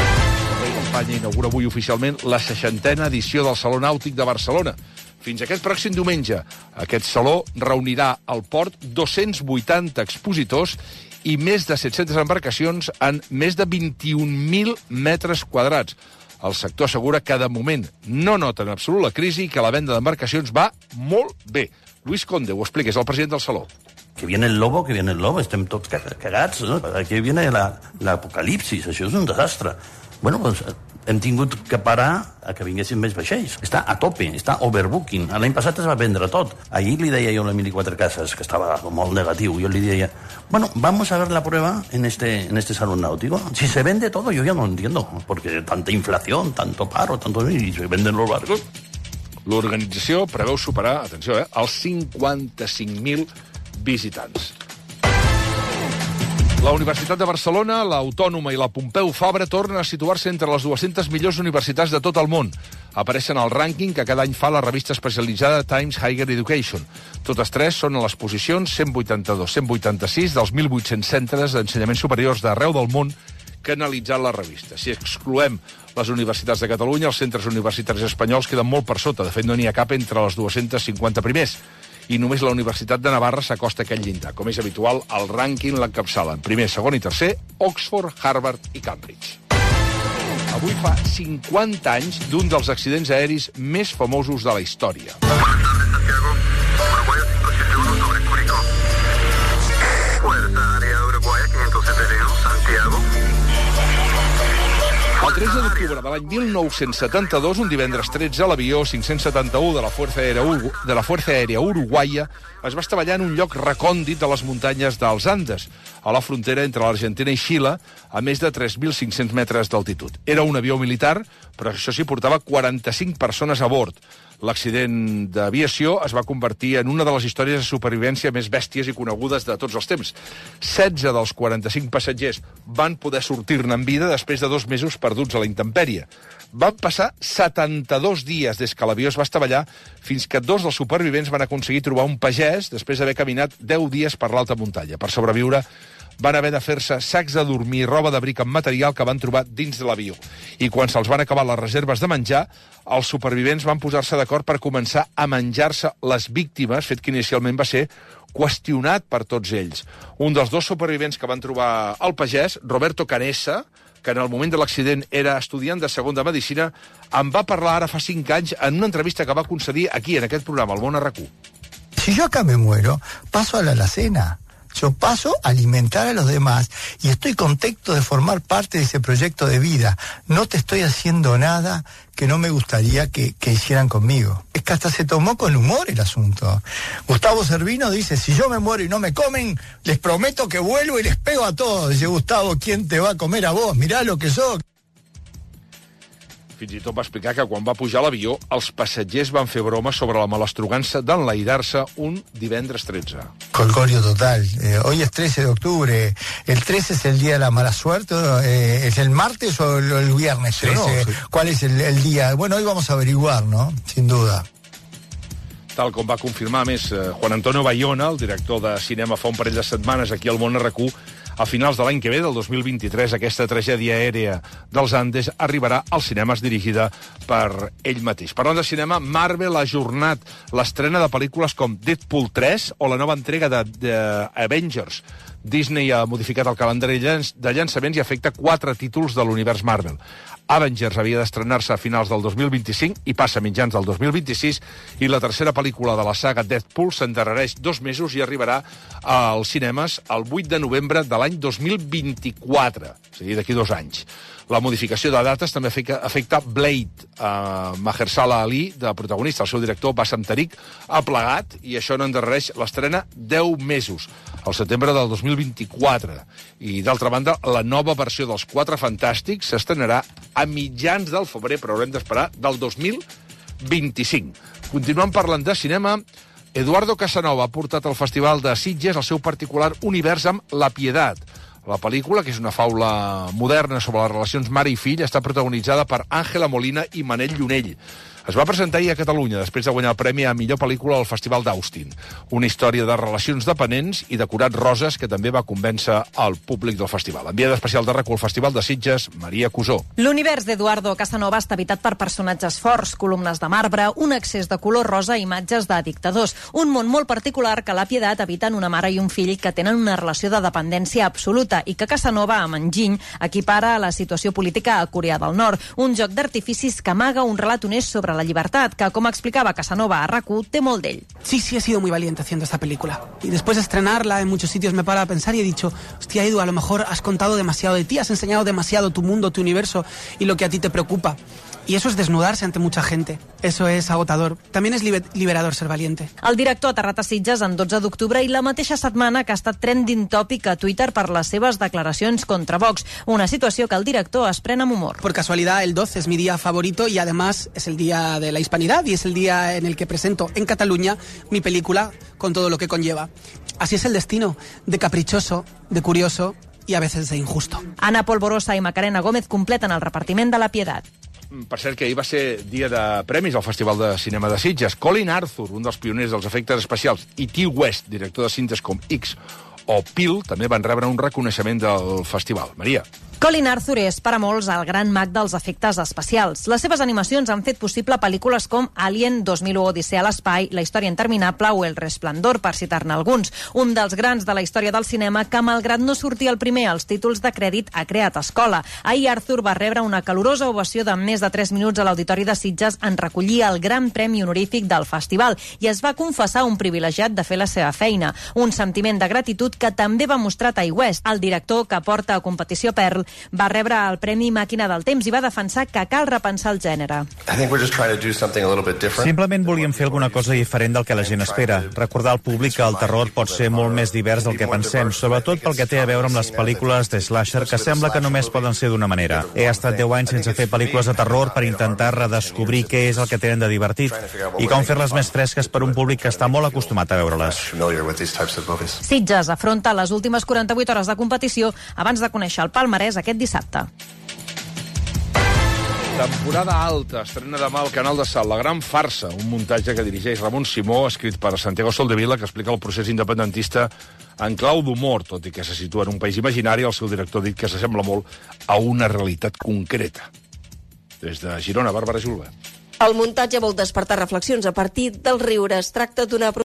El rei d'Espanya inaugura avui oficialment la seixantena edició del Saló Nàutic de Barcelona. Fins aquest pròxim diumenge, aquest saló reunirà al port dos-cents vuitanta expositors i més de set-centes embarcacions en més de vint-i-un mil metres quadrats. El sector assegura que, de moment, no nota en absolut la crisi i que la venda d'embarcacions va molt bé. Luis Conde, ho explica, és el president del Saló. Que viene el lobo, que viene el lobo, estem tots cagats, no? Aquí viene l'apocalipsis, això és un desastre. Bueno, doncs hem tingut que parar a que vinguessin més vaixells. Està a tope, està overbooking. L'any passat es va vendre tot. Ahir li deia jo a l'Emili Quatre Casas, que estava molt negatiu, jo li deia, bueno, vamos a ver la prueba en este, en este salón náutico. Si se vende todo, yo ya no entiendo, porque tanta inflación, tanto paro, tanto... y se venden los barcos. L'organització preveu superar, atenció, eh, els cinquanta-cinc mil visitants. La Universitat de Barcelona, l'Autònoma i la Pompeu Fabra tornen a situar-se entre les dues-centes millors universitats de tot el món. Apareixen al rànquing que cada any fa la revista especialitzada Times Higher Education. Totes tres són a les posicions cent vuitanta-dos cent vuitanta-sis dels mil vuit-cents centres d'ensenyament superiors d'arreu del món que ha analitzat la revista. Si excloem les universitats de Catalunya, els centres universitaris espanyols queden molt per sota. De fet, no n'hi ha cap entre les dues-centes cinquanta primers. I només la Universitat de Navarra s'acosta a aquest llindar. Com és habitual, el rànquing l'encapçalen primer, segon i tercer Oxford, Harvard i Cambridge. Avui fa cinquanta anys d'un dels accidents aeris més famosos de la història. El tretze d'octubre de l'any mil nou-cents setanta-dos, un divendres tretze, l'avió cinc-cents setanta-u de la Fuerza Aérea, Uru... de la Fuerza Aérea Uruguaya es va estavellar en un lloc recòndit de les muntanyes dels Andes, a la frontera entre l'Argentina i Xile, a més de tres mil cinc-cents metres d'altitud. Era un avió militar, però això sí, portava quaranta-cinc persones a bord. L'accident d'aviació es va convertir en una de les històries de supervivència més bèsties i conegudes de tots els temps. setze dels quaranta-cinc passatgers van poder sortir-ne en vida després de dos mesos perduts a la intempèrie. Van passar setanta-dos dies des que l'avió es va estavellar fins que dos dels supervivents van aconseguir trobar un pagès després d'haver caminat deu dies per l'alta muntanya. Per sobreviure, van haver de fer-se sacs de dormir i roba d'abric amb material que van trobar dins de l'avió. I quan se'ls van acabar les reserves de menjar, els supervivents van posar-se d'acord per començar a menjar-se les víctimes, fet que inicialment va ser qüestionat per tots ells. Un dels dos supervivents que van trobar el pagès, Roberto Canessa, que en el moment de l'accident era estudiant de segon de medicina, en va parlar ara fa cinc anys en una entrevista que va concedir aquí, en aquest programa, al Món R Q. Si yo acá me muero, paso a la alacena. Yo paso a alimentar a los demás y estoy contento de formar parte de ese proyecto de vida. No te estoy haciendo nada que no me gustaría que, que hicieran conmigo. Es que hasta se tomó con humor el asunto. Gustavo Cervino dice, si yo me muero y no me comen, les prometo que vuelvo y les pego a todos. Dice, Gustavo, ¿quién te va a comer a vos? Mirá lo que sos. Fins i tot va explicar que quan va pujar a l'avió, els passatgers van fer broma sobre la malastrugança d'enlairar-se un divendres tretze. Colgorio total. Eh, hoy es trece de octubre. ¿El trece es el día de la mala suerte? Eh, ¿Es el martes o el, el viernes trece? Sí, no, sí. ¿Cuál es el, el día? Bueno, hoy vamos a averiguar, ¿no? Sin duda. Tal com va confirmar, més, eh, Juan Antonio Bayona, el director de cinema fa un parell de setmanes aquí al Món R Q, a finals de l'any que ve, del dos mil vint-i-tres, aquesta tragèdia aèria dels Andes arribarà als cinemes dirigida per ell mateix. Parlant de cinema, Marvel ha ajornat l'estrena de pel·lícules com Deadpool tres o la nova entrega de, de Avengers. Disney ha modificat el calendari de llançaments i afecta quatre títols de l'univers Marvel. Avengers havia d'estrenar-se a finals del dos mil vint-i-cinc i passa a mitjans del dos mil vint-i-sis, i la tercera pel·lícula de la saga Deadpool s'endarrereix dos mesos i arribarà als cinemes el vuit de novembre de l'any dos mil vint-i-quatre, és a dir, d'aquí dos anys. La modificació de dates també afecta Blade. Uh, Mahershala Ali, de protagonista, el seu director, Bassam Tariq, ha plegat i això n'endarrereix l'estrena deu mesos, al setembre del dos mil vint-i-quatre. I, d'altra banda, la nova versió dels Quatre Fantàstics s'estrenarà a mitjans del febrer, però haurem d'esperar, del dos mil vint-i-cinc. Continuant parlant de cinema, Eduardo Casanova ha portat al Festival de Sitges el seu particular univers amb La Piedad. La pel·lícula, que és una faula moderna sobre les relacions mare i fill, està protagonitzada per Àngela Molina i Manel Llunell. Es va presentar ahir a Catalunya, després de guanyar el premi a millor pel·lícula al Festival d'Austin. Una història de relacions dependents i decorats roses que també va convèncer el públic del festival. Enviada especial de R A C U al Festival de Sitges, Maria Cusó. L'univers d'Eduardo Casanova està habitat per personatges forts, columnes de marbre, un excés de color rosa i imatges de dictadors. Un món molt particular que La Piedad habiten una mare i un fill que tenen una relació de dependència absoluta i que Casanova, amb enginy, equipara a la situació política a Corea del Nord. Un joc d'artificis que amaga un relat honest sobre la llibertat, que, com explicava Casanova a R A C U, té molt d'ell. Sí, sí, he sido muy valiente haciendo esta película. Y después de estrenarla en muchos sitios me paro a pensar y he dicho, hostia, Edu, a lo mejor has contado demasiado de ti, has enseñado demasiado tu mundo, tu universo y lo que a ti te preocupa. Y eso es desnudarse ante mucha gente. Eso es agotador. También es liberador ser valiente. El director ha aterrat a Sitges en dotze d'octubre i la mateixa setmana que ha estat trending topic a Twitter per les seves declaracions contra Vox. Una situació que el director es pren amb humor. Por casualidad, el doce es mi día favorito y además es el día de la hispanidad y es el día en el que presento en Cataluña mi película con todo lo que conlleva. Así es el destino, de caprichoso, de curioso y a veces de injusto. Ana Polvorosa i Macarena Gómez completen el repartiment de La Piedad. Per cert, que ahir va ser dia de premis al Festival de Cinema de Sitges. Colin Arthur, un dels pioners dels efectes especials, i T. West, director de cintes com X o Peel, també van rebre un reconeixement del festival. Maria. Colin Arthur és, per a molts, el gran mag dels efectes especials. Les seves animacions han fet possible pel·lícules com Alien dos mil u Odissea a l'espai, La història interminable o El resplendor, per citar-ne alguns. Un dels grans de la història del cinema que, malgrat no sortir el primer als títols de crèdit, ha creat escola. Ahir Arthur va rebre una calorosa ovació de més de tres minuts a l'Auditori de Sitges en recollir el gran premi honorífic del festival i es va confessar un privilegiat de fer la seva feina. Un sentiment de gratitud que també va mostrar Ty West, el director que porta a competició Pearl, va rebre el Premi Màquina del Temps i va defensar que cal repensar el gènere. Simplement volíem fer alguna cosa diferent del que la gent espera. Recordar al públic que el terror pot ser molt més divers del que pensem, sobretot pel que té a veure amb les pel·lícules de slasher que sembla que només poden ser d'una manera. He estat deu anys sense fer pel·lícules de terror per intentar redescobrir què és el que tenen de divertit i com fer-les més fresques per un públic que està molt acostumat a veure-les. Sitges afronta les últimes quaranta-vuit hores de competició abans de conèixer el palmarès aquest dissabte. Temporada alta, estrena demà al Canal de Sal, La gran farsa, un muntatge que dirigeix Ramon Simó, escrit per Santiago Soldevila, que explica el procés independentista en clau d'humor, tot i que se situa en un país imaginari. El seu director ha dit que s'assembla molt a una realitat concreta. Des de Girona, Bàrbara Julve. El muntatge vol despertar reflexions a partir dels riures. Es tracta d'una